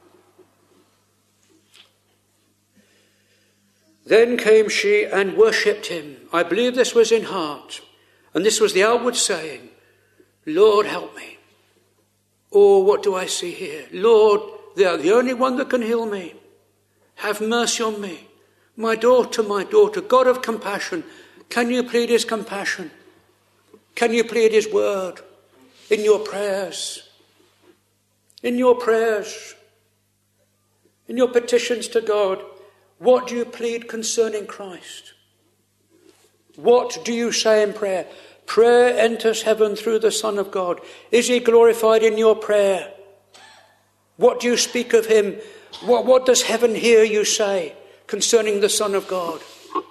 Then came she and worshipped him. I believe this was in heart. And this was the outward saying, Lord, help me. Oh, what do I see here? Lord, thou art the only one that can heal me. Have mercy on me. My daughter, my daughter, God of compassion, can you plead his compassion? Can you plead his word in your prayers? In your prayers, in your petitions to God, what do you plead concerning Christ? What do you say in prayer? Prayer enters heaven through the Son of God. Is he glorified in your prayer? What do you speak of him? What, what does heaven hear you say concerning the Son of God?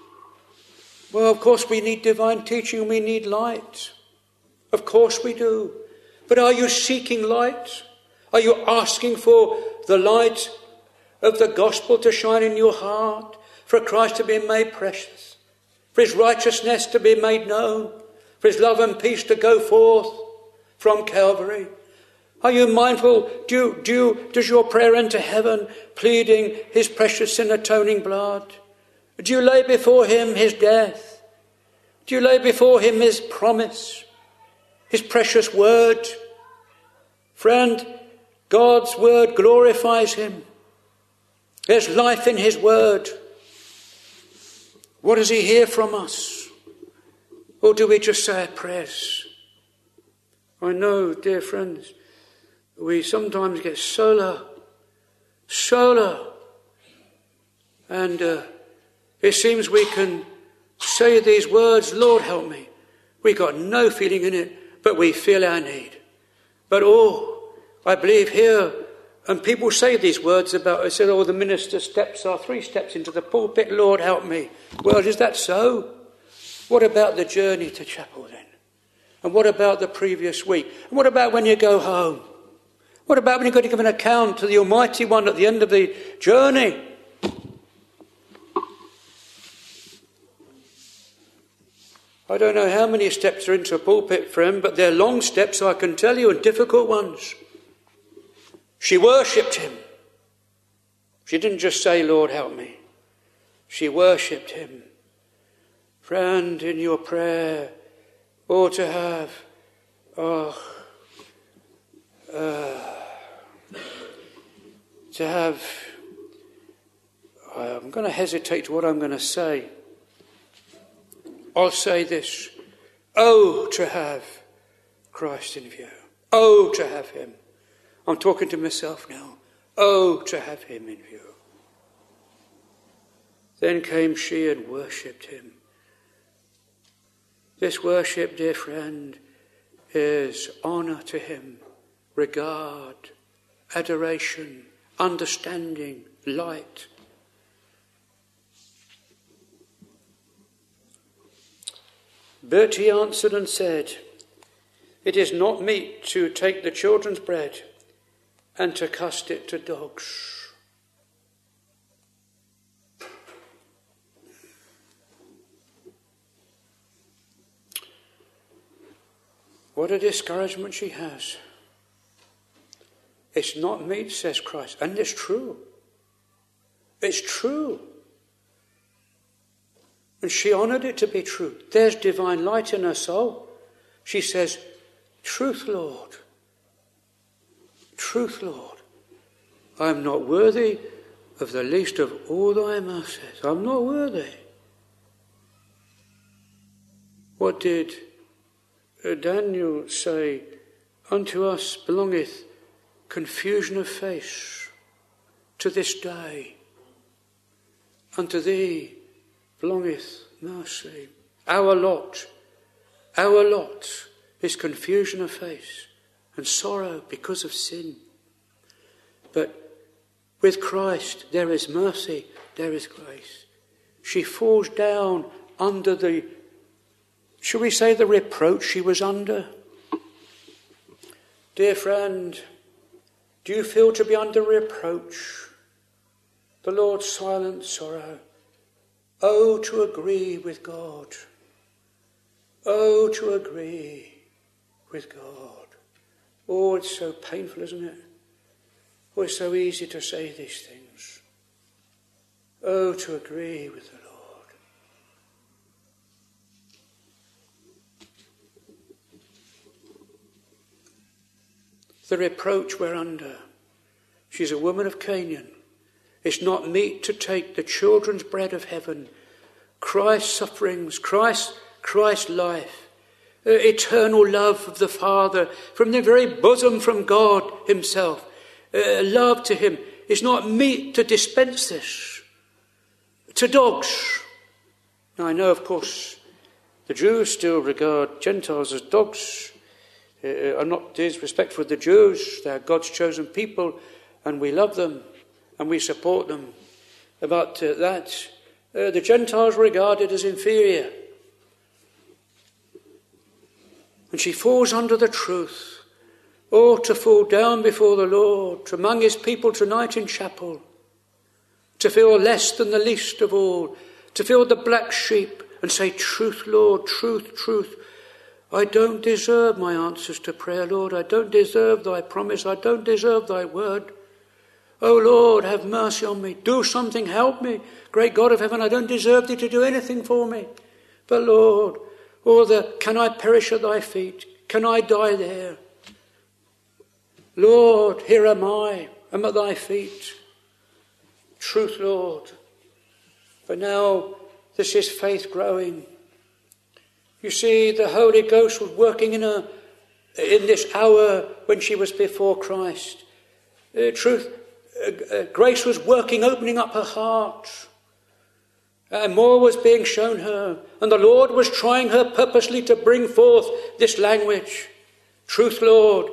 Well, of course we need divine teaching, we need light. Of course we do. But are you seeking light? Are you asking for the light of the gospel to shine in your heart? For Christ to be made precious? For his righteousness to be made known? For his love and peace to go forth from Calvary? Are you mindful? Do you, do you, does your prayer enter heaven pleading his precious and atoning blood? Do you lay before him his death? Do you lay before him his promise? His precious word? Friend, God's word glorifies him. There's life in his word. What does he hear from us? Or do we just say our prayers? I know, dear friends, we sometimes get so low, so low. And uh, it seems we can say these words, Lord help me. We got no feeling in it, but we feel our need. But oh, I believe here, and people say these words about, I said, oh, the minister's steps are three steps into the pulpit, Lord help me. Well, is that so? What about the journey to chapel then? And what about the previous week? And what about when you go home? What about when you've got to give an account to the Almighty One at the end of the journey? I don't know how many steps are into a pulpit, friend, but they're long steps, I can tell you, and difficult ones. She worshipped him. She didn't just say, Lord, help me. She worshipped him. Friend, in your prayer, or to have, oh, uh, to have, I'm going to hesitate to what I'm going to say. I'll say this. Oh, to have Christ in view. Oh, to have him. I'm talking to myself now. Oh, to have him in view. Then came she and worshipped him. This worship, dear friend, is honour to him, regard, adoration, understanding, light. But he answered and said, it is not meet to take the children's bread and to cast it to dogs. What a discouragement she has. It's not meet, says Christ. And it's true. It's true. And she honoured it to be true. There's divine light in her soul. She says, truth, Lord. Truth, Lord. I am not worthy of the least of all thy mercies. I'm not worthy. What did Daniel say? Unto us belongeth confusion of face, to this day. Unto thee belongeth mercy. Our lot, our lot is confusion of face and sorrow because of sin. But with Christ there is mercy, there is grace. She falls down under the, shall we say, the reproach she was under. Dear friend, do you feel to be under reproach? The Lord's silent sorrow. Oh, to agree with God. Oh, to agree with God. Oh, it's so painful, isn't it? Oh, it's so easy to say these things. Oh, to agree with the Lord. The reproach we're under. She's a woman of Canaan. It's not meet to take the children's bread of heaven, Christ's sufferings, Christ, Christ's life, uh, eternal love of the Father from the very bosom from God himself. Uh, love to him is not meet to dispense this to dogs. Now I know, of course, the Jews still regard Gentiles as dogs. Uh, I'm not disrespectful of the Jews. They're God's chosen people and we love them. And we support them. But uh, that, uh, the Gentiles regarded as inferior. And she falls under the truth. Oh, to fall down before the Lord, among his people tonight in chapel. To feel less than the least of all. To feel the black sheep and say, truth, Lord, truth, truth. I don't deserve my answers to prayer, Lord. I don't deserve thy promise. I don't deserve thy word. Oh Lord, have mercy on me. Do something, help me. Great God of heaven, I don't deserve thee to do anything for me. But Lord, oh, the, can I perish at thy feet? Can I die there? Lord, here am I. I'm at thy feet. Truth, Lord. But now this is faith growing. You see, the Holy Ghost was working in her in this hour when she was before Christ. Uh, truth. Uh, uh, grace was working, opening up her heart. And more was being shown her. And the Lord was trying her purposely to bring forth this language. Truth, Lord.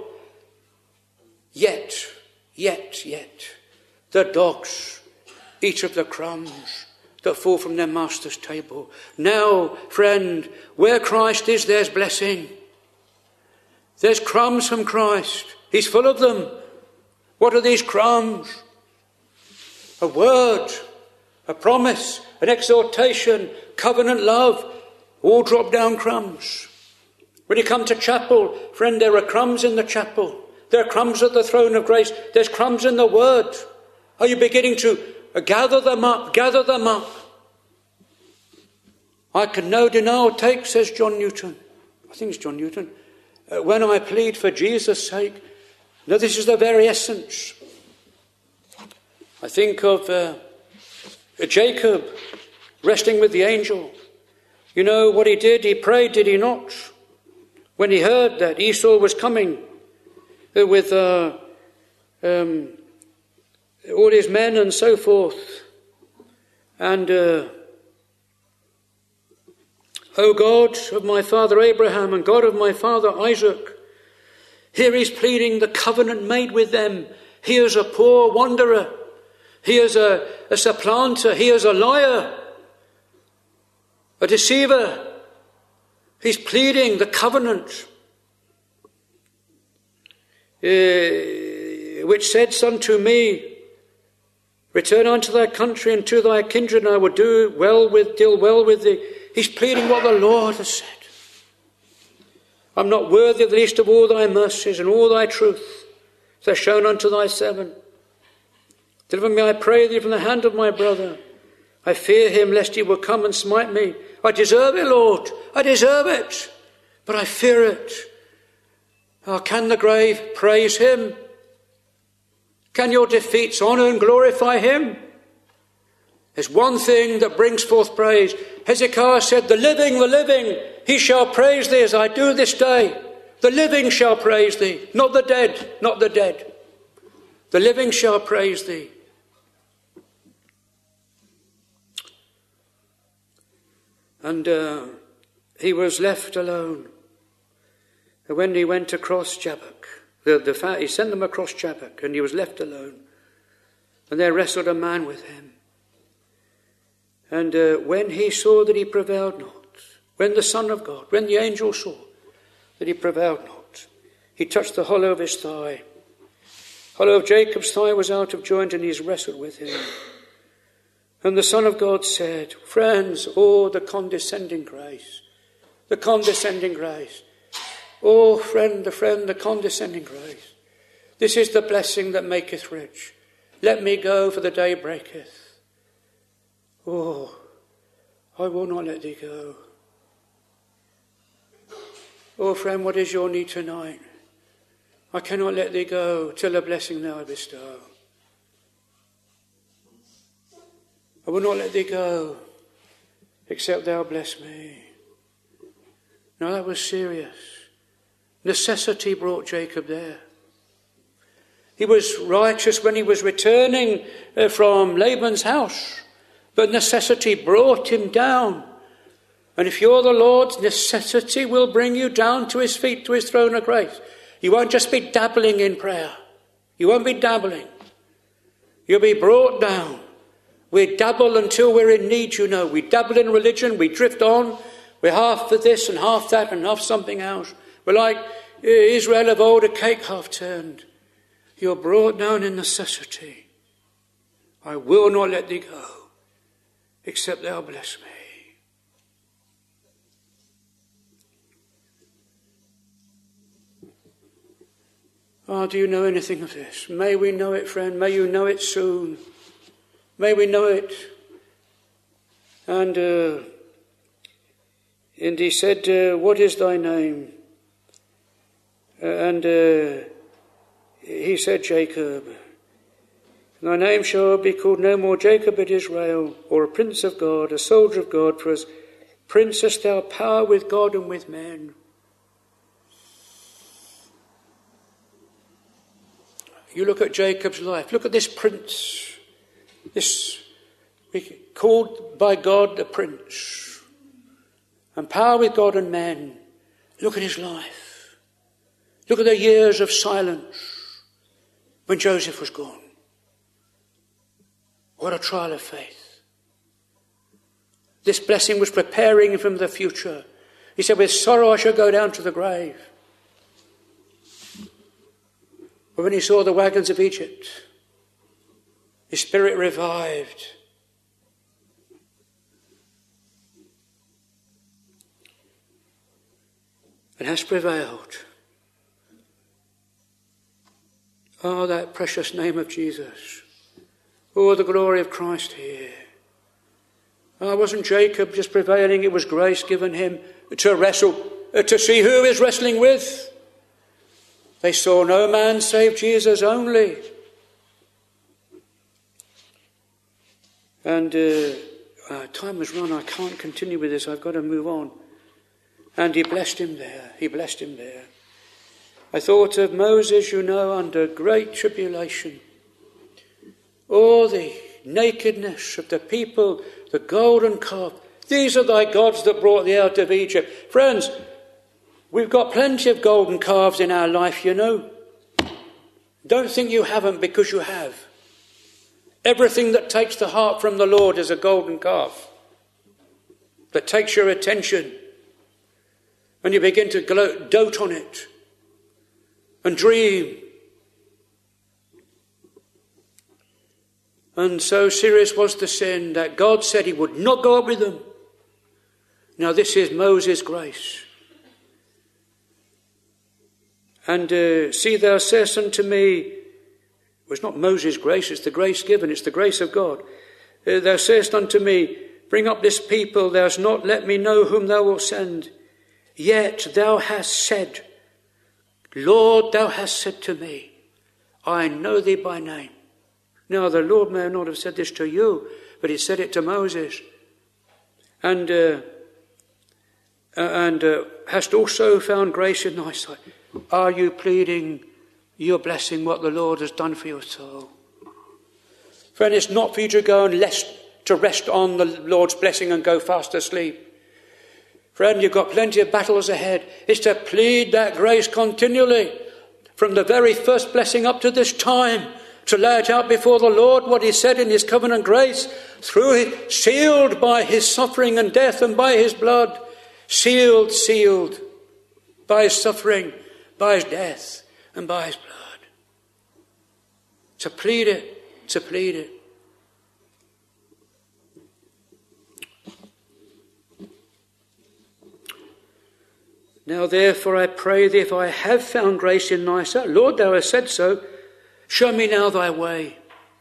Yet, yet, yet, the dogs eat of the crumbs that fall from their master's table. Now, friend, where Christ is, there's blessing. There's crumbs from Christ. He's full of them. What are these crumbs? A word, a promise, an exhortation, covenant love, all drop down crumbs. When you come to chapel, friend, there are crumbs in the chapel. There are crumbs at the throne of grace. There's crumbs in the word. Are you beginning to gather them up, gather them up? I can no denial take, says John Newton. I think it's John Newton. Uh, when I plead for Jesus' sake. Now, this is the very essence. I think of uh, Jacob resting with the angel. You know what he did? He prayed, did he not? When he heard that Esau was coming uh, with uh, um, all his men and so forth. And, uh, O God of my father Abraham and God of my father Isaac, here he's pleading the covenant made with them. He is a poor wanderer. He is a, a supplanter. He is a liar, a deceiver. He's pleading the covenant, uh, which said unto me, return unto thy country and to thy kindred, and I will do well with, deal well with thee. He's pleading what the Lord has said. I'm not worthy of the least of all thy mercies and all thy truth that are shown unto thy servant. Deliver me, I pray thee, from the hand of my brother. I fear him, lest he will come and smite me. I deserve it, Lord. I deserve it. But I fear it. Oh, can the grave praise him? Can your defeats honour and glorify him? There's one thing that brings forth praise. Hezekiah said, the living, the living, he shall praise thee as I do this day. The living shall praise thee, not the dead, not the dead. The living shall praise thee. And uh, he was left alone. And when he went across Jabbok, the, the, he sent them across Jabbok, and he was left alone. And there wrestled a man with him. And uh, when he saw that he prevailed not, when the Son of God, when the angel saw that he prevailed not, he touched the hollow of his thigh. Hollow of Jacob's thigh was out of joint, and he's wrestled with him. And the Son of God said, friends, oh, the condescending grace, the condescending grace. Oh, friend, the friend, the condescending grace. This is the blessing that maketh rich. Let me go, for the day breaketh. Oh, I will not let thee go. Oh, friend, what is your need tonight? I cannot let thee go till the blessing thou bestow. I will not let thee go, except thou bless me. Now that was serious. Necessity brought Jacob there. He was righteous when he was returning from Laban's house, but necessity brought him down. And if you're the Lord's, necessity will bring you down to his feet, to his throne of grace. You won't just be dabbling in prayer. You won't be dabbling. You'll be brought down. We dabble until we're in need, you know. We dabble in religion, we drift on. We're half for this and half that and half something else. We're like Israel of old, a cake half turned. You're brought down in necessity. I will not let thee go, except thou bless me. Oh, do you know anything of this? May we know it, friend. May you know it soon. May we know it. And, uh, and he said, uh, what is thy name? Uh, and uh, he said, Jacob. Thy name shall be called no more Jacob but Israel, or a prince of God, a soldier of God, for as prince hast thou power with God and with men. You look at Jacob's life. Look at this prince. This, called by God a prince, and power with God and men. Look at his life. Look at the years of silence when Joseph was gone. What a trial of faith. This blessing was preparing him for the future. He said, with sorrow I shall go down to the grave. But when he saw the wagons of Egypt, his spirit revived. And has prevailed. Oh, that precious name of Jesus. Oh, the glory of Christ here. Oh, wasn't Jacob just prevailing? It was grace given him to wrestle, to see who he was wrestling with. They saw no man save Jesus only. And uh, uh, time has run. I can't continue with this. I've got to move on. And he blessed him there. He blessed him there. I thought of Moses, you know, under great tribulation. Oh, the nakedness of the people, the golden calf. These are thy gods that brought thee out of Egypt. Friends, we've got plenty of golden calves in our life, you know. Don't think you haven't, because you have. Everything that takes the heart from the Lord is a golden calf that takes your attention, and you begin to gloat, dote on it and dream. And so serious was the sin that God said he would not go up with them. Now this is Moses' grace. And uh, see, thou sayest unto me, it was not Moses' grace, it's the grace given, it's the grace of God. Uh, thou sayest unto me, bring up this people, thou hast not let me know whom thou wilt send. Yet thou hast said, Lord, thou hast said to me, I know thee by name. Now the Lord may not have said this to you, but he said it to Moses. And uh, and uh, hast also found grace in thy sight. Are you pleading your blessing, what the Lord has done for your soul? Friend, it's not for you to go and rest, to rest on the Lord's blessing and go fast asleep. Friend, you've got plenty of battles ahead. It's to plead that grace continually from the very first blessing up to this time, to lay it out before the Lord what he said in his covenant grace, through it, sealed by his suffering and death and by his blood, sealed, sealed by his suffering, by his death and by his blood. To plead it, to plead it. Now therefore I pray thee, if I have found grace in thy sight, Lord, thou hast said so, show me now thy way.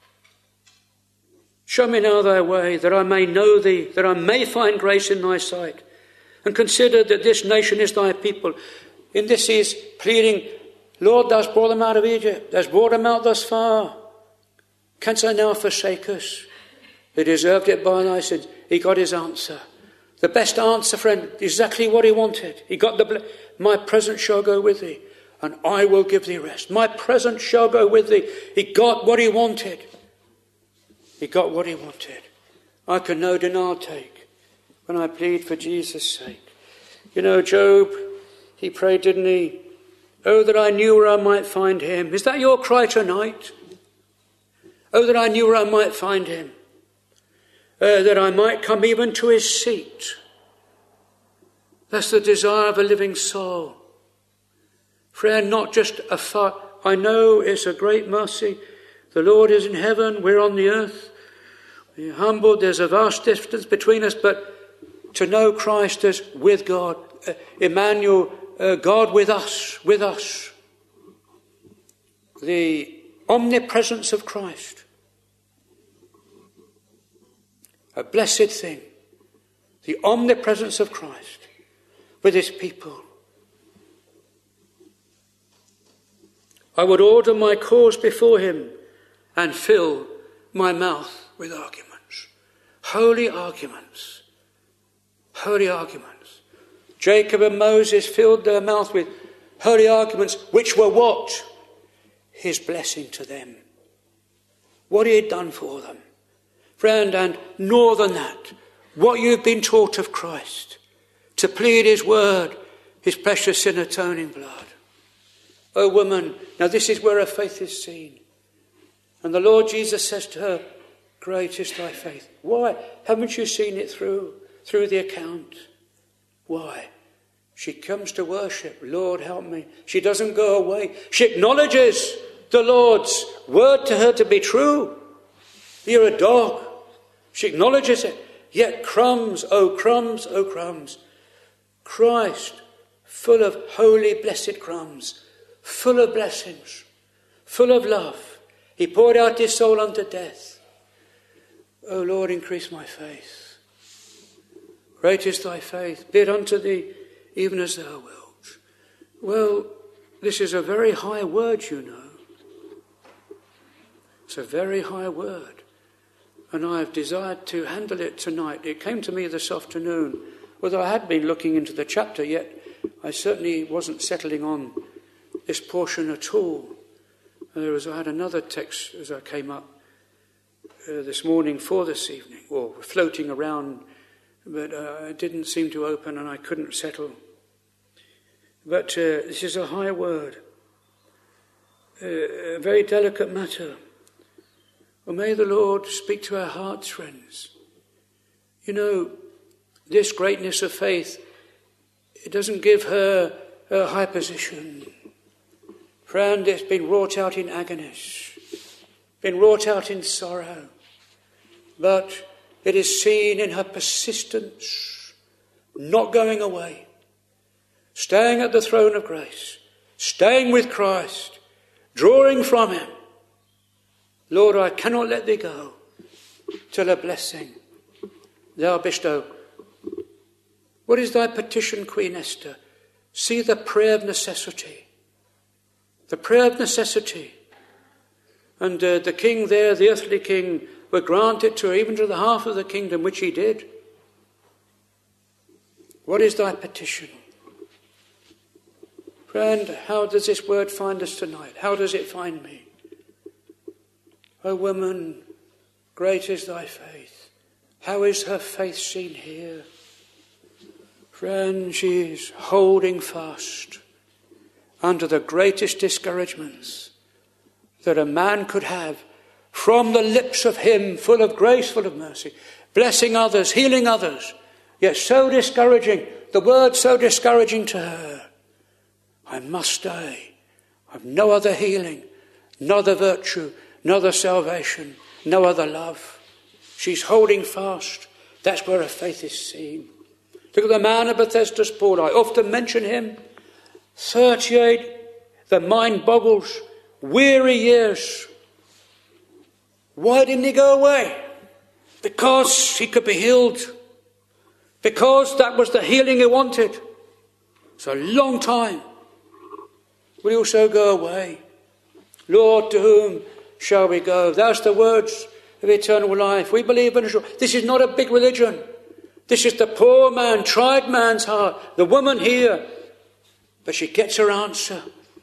Show me now thy way, that I may know thee, that I may find grace in thy sight. And consider that this nation is thy people. In this he is pleading, Lord, thou hast brought them out of Egypt. Thou hast brought them out thus far. Canst thou now forsake us? They deserved it by thy sins. He got his answer. The best answer, friend, exactly what he wanted. He got the, my presence shall go with thee, and I will give thee rest. My presence shall go with thee. He got what he wanted. He got what he wanted. I can no denial take when I plead for Jesus' sake. You know, Job, he prayed, didn't he? Oh, that I knew where I might find him. Is that your cry tonight? Oh, that I knew where I might find him. Uh, that I might come even to his seat. That's the desire of a living soul. Friend, not just a far. I know it's a great mercy. The Lord is in heaven, we're on the earth. We're humbled, there's a vast distance between us, but to know Christ as with God, uh, Emmanuel, uh, God with us, with us. The omnipresence of Christ. A blessed thing, the omnipresence of Christ with his people. I would order my cause before him and fill my mouth with arguments. Holy arguments. Holy arguments. Jacob and Moses filled their mouth with holy arguments, which were what? His blessing to them. What he had done for them. Friend, and more than that, what you've been taught of Christ, to plead his word, his precious sin atoning blood. O woman, now this is where her faith is seen. And the Lord Jesus says to her, great is thy faith. Why? Haven't you seen it through, through the account? Why? She comes to worship. Lord, help me. She doesn't go away. She acknowledges the Lord's word to her to be true. You're a dog. She acknowledges it. Yet crumbs, oh crumbs, oh crumbs. Christ, full of holy, blessed crumbs, full of blessings, full of love. He poured out his soul unto death. O Lord, increase my faith. Great is thy faith. Be it unto thee, even as thou wilt. Well, this is a very high word, you know. It's a very high word. And I have desired to handle it tonight. It came to me this afternoon. Although I had been looking into the chapter, yet I certainly wasn't settling on this portion at all. There was, I had another text as I came up uh, this morning for this evening, or floating around, but uh, it didn't seem to open and I couldn't settle. But uh, this is a high word, uh, a very delicate matter. Well, may the Lord speak to our hearts, friends. You know, this greatness of faith, it doesn't give her a high position. Friend, it's been wrought out in agonies, been wrought out in sorrow, but it is seen in her persistence, not going away, staying at the throne of grace, staying with Christ, drawing from him. Lord, I cannot let thee go till a blessing thou bestow. What is thy petition, Queen Esther? See the prayer of necessity. The prayer of necessity. And uh, the king there, the earthly king, were granted to her even to the half of the kingdom, which he did. What is thy petition? Friend, how does this word find us tonight? How does it find me? O woman, great is thy faith. How is her faith seen here? Friend, she's holding fast under the greatest discouragements that a man could have from the lips of him, full of grace, full of mercy, blessing others, healing others, yet so discouraging, the word so discouraging to her. I must stay. I've no other healing, no other virtue, no other salvation, no other love. She's holding fast. That's where her faith is seen. Look at the man of Bethesda's pool. I often mention him. thirty-eight, the mind boggles, weary years. Why didn't he go away? Because he could be healed. Because that was the healing he wanted. It's a long time. Will he also go away? Lord, to whom shall we go? That's the words of eternal life. We believe in it. This is not a big religion. This is the poor man, tried man's heart. The woman here. But she gets her answer.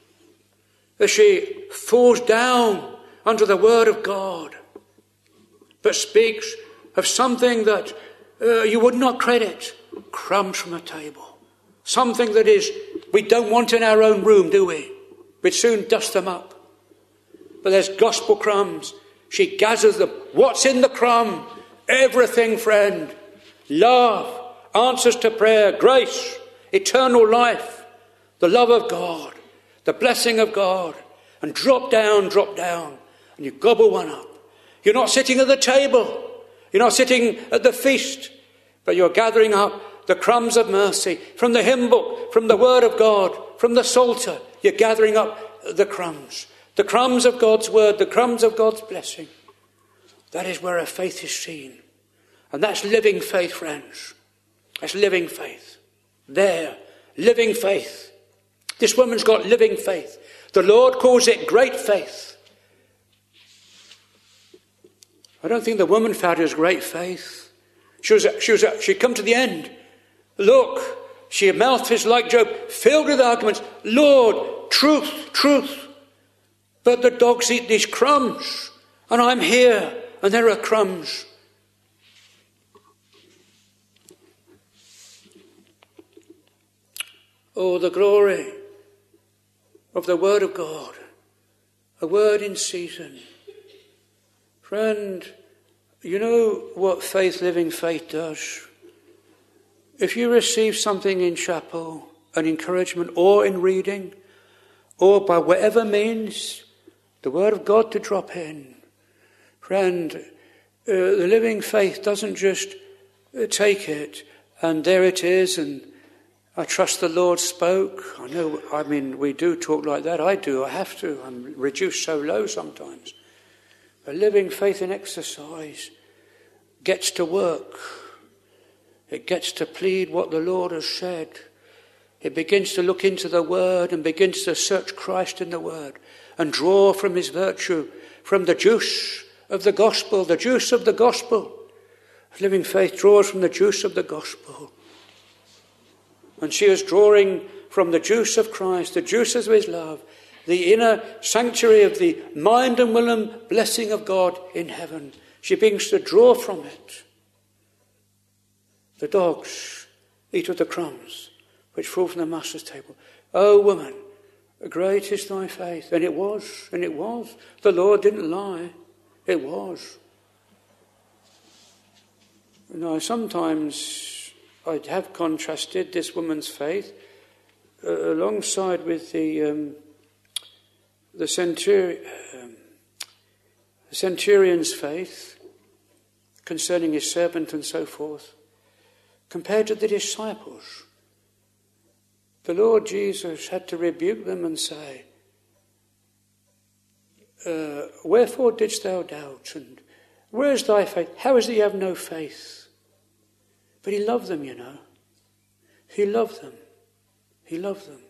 As she falls down under the word of God. But speaks of something that uh, you would not credit. Crumbs from a table. Something that is, we don't want in our own room, do we? We'd soon dust them up. But there's gospel crumbs. She gathers them. What's in the crumb? Everything, friend. Love, answers to prayer, grace, eternal life, the love of God, the blessing of God. And drop down, drop down. And you gobble one up. You're not sitting at the table. You're not sitting at the feast. But you're gathering up the crumbs of mercy from the hymn book, from the word of God, from the Psalter. You're gathering up the crumbs. The crumbs of God's word, the crumbs of God's blessing. That is where our faith is seen. And that's living faith, friends. That's living faith. There, living faith. This woman's got living faith. The Lord calls it great faith. I don't think the woman found it was great faith. She was, she was, she'd come to the end. Look, she her mouth is like Job, filled with arguments. Lord, truth, truth. But the dogs eat these crumbs, and I'm here, and there are crumbs. Oh, the glory of the word of God, a word in season. Friend, you know what faith, living faith does? If you receive something in chapel, an encouragement, or in reading, or by whatever means, the word of God to drop in. Friend, uh, the living faith doesn't just uh, take it and there it is and I trust the Lord spoke. I know, I mean, we do talk like that. I do, I have to. I'm reduced so low sometimes. A living faith in exercise gets to work. It gets to plead what the Lord has said. It begins to look into the Word and begins to search Christ in the Word and draw from his virtue, from the juice of the gospel, the juice of the gospel. Living faith draws from the juice of the gospel. And she is drawing from the juice of Christ, the juices of his love, the inner sanctuary of the mind and will and blessing of God in heaven. She begins to draw from it. The dogs eat of the crumbs which fall from the master's table. O woman, great is thy faith. And it was, and it was. The Lord didn't lie. It was. Now, sometimes I have contrasted this woman's faith uh, alongside with the um, the, centuri- um, the centurion's faith concerning his servant and so forth, compared to the disciples. The Lord Jesus had to rebuke them and say, uh, wherefore didst thou doubt? And where is thy faith? How is it you have no faith? But he loved them, you know. He loved them. He loved them.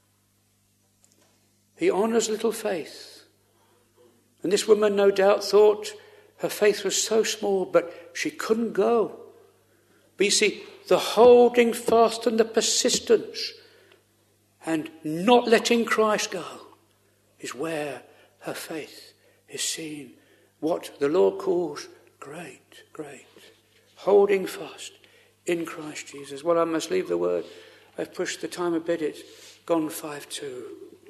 He honours little faith. And this woman no doubt thought her faith was so small, but she couldn't go. But you see, the holding fast and the persistence and not letting Christ go is where her faith is seen. What the Lord calls great, great. Holding fast, in Christ Jesus. Well, I must leave the word. I've pushed the time a bit. It's gone five two.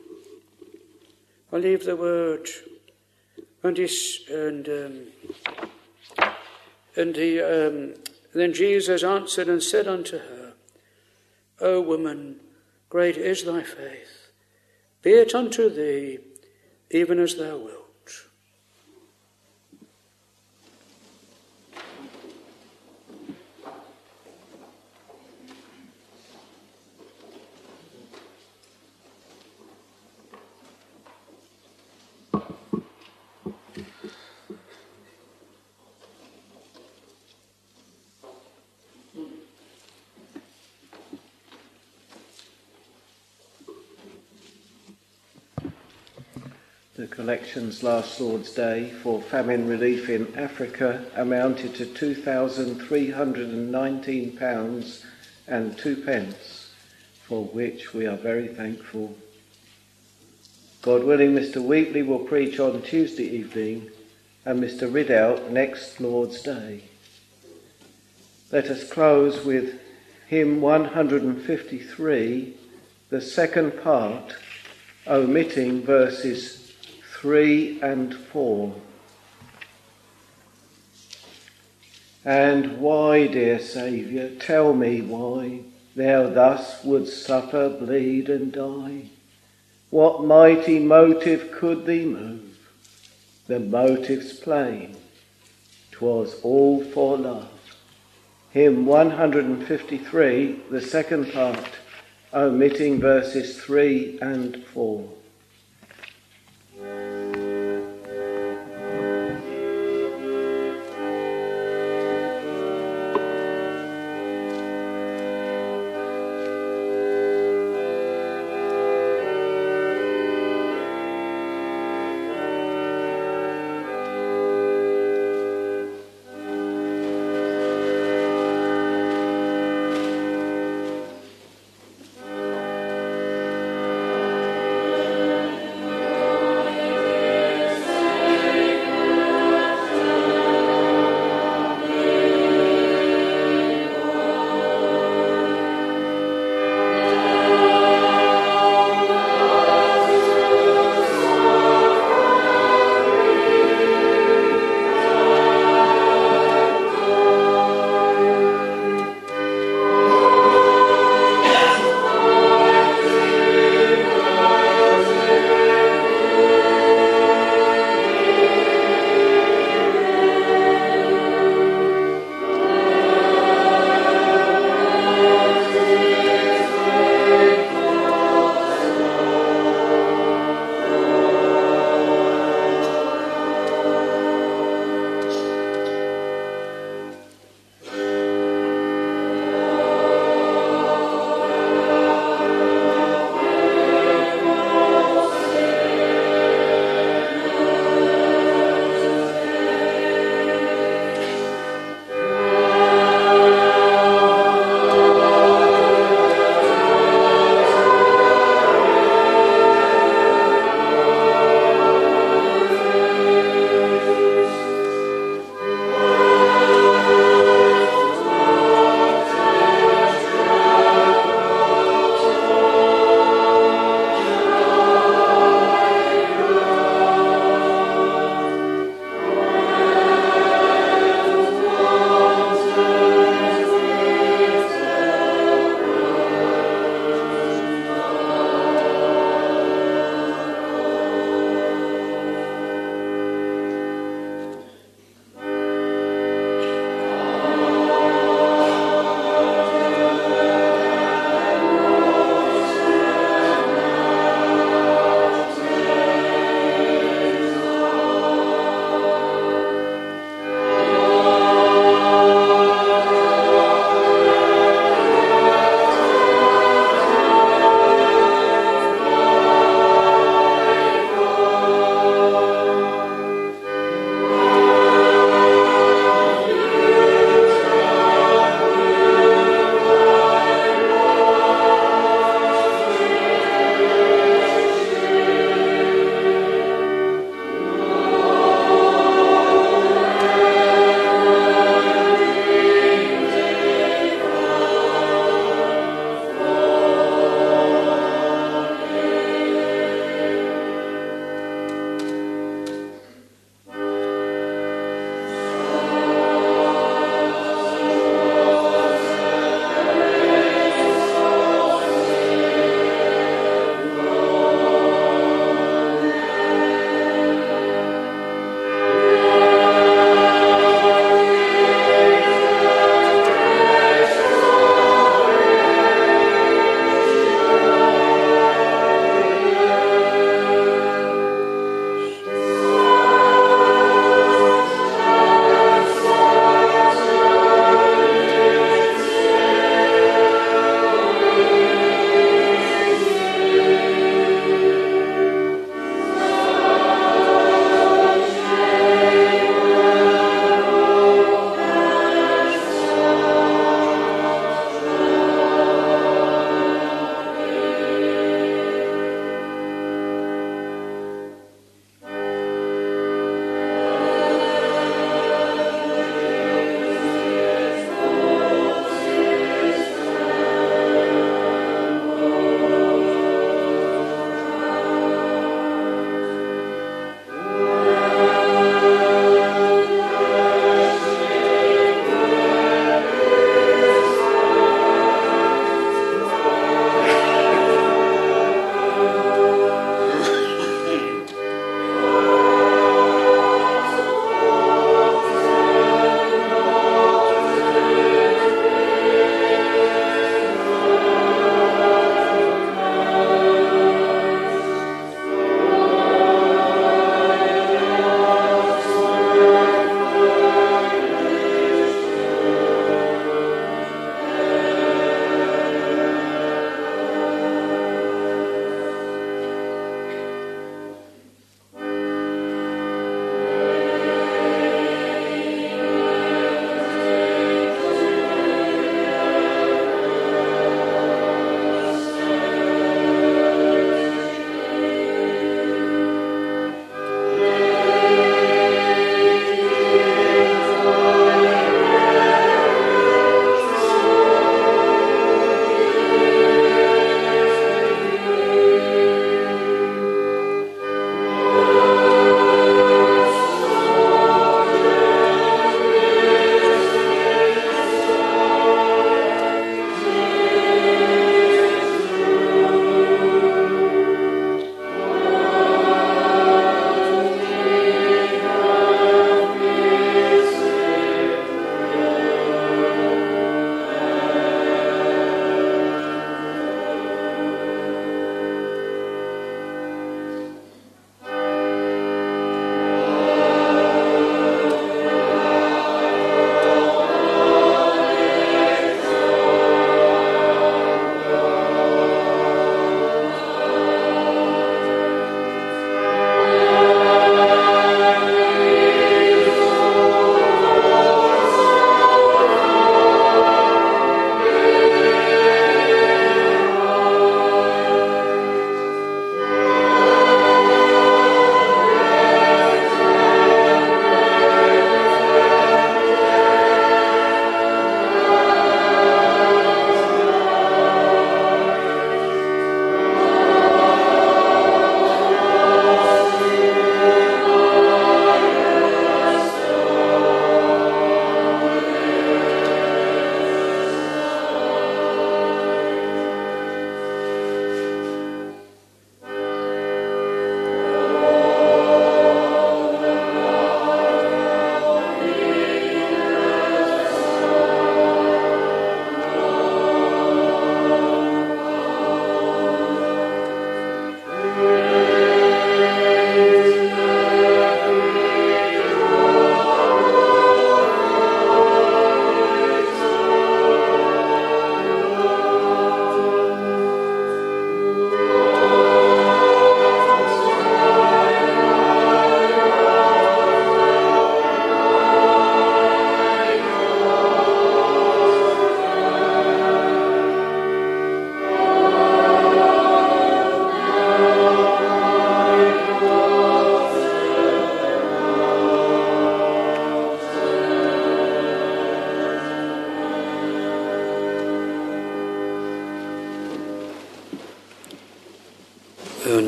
I leave the word. And he, and, um, and he, um, then Jesus answered and said unto her, O woman, great is thy faith. Be it unto thee, even as thou wilt. The collections last Lord's Day for famine relief in Africa amounted to two thousand three hundred nineteen pounds and two pence, for which we are very thankful. God willing, Mister Wheatley will preach on Tuesday evening and Mister Ridout next Lord's Day. Let us close with hymn one hundred fifty-three, the second part, omitting verses three and four. And why, dear Saviour, tell me why thou thus wouldst suffer, bleed and die? What mighty motive could thee move? The motive's plain, 'twas all for love. Hymn one hundred fifty-three, the second part, omitting verses three and four.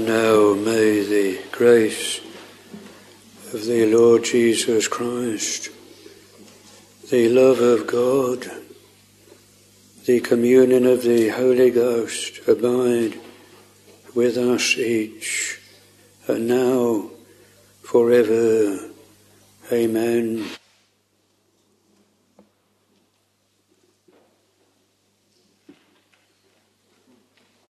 And now may the grace of the Lord Jesus Christ, the love of God, the communion of the Holy Ghost abide with us each, and now forever. Amen.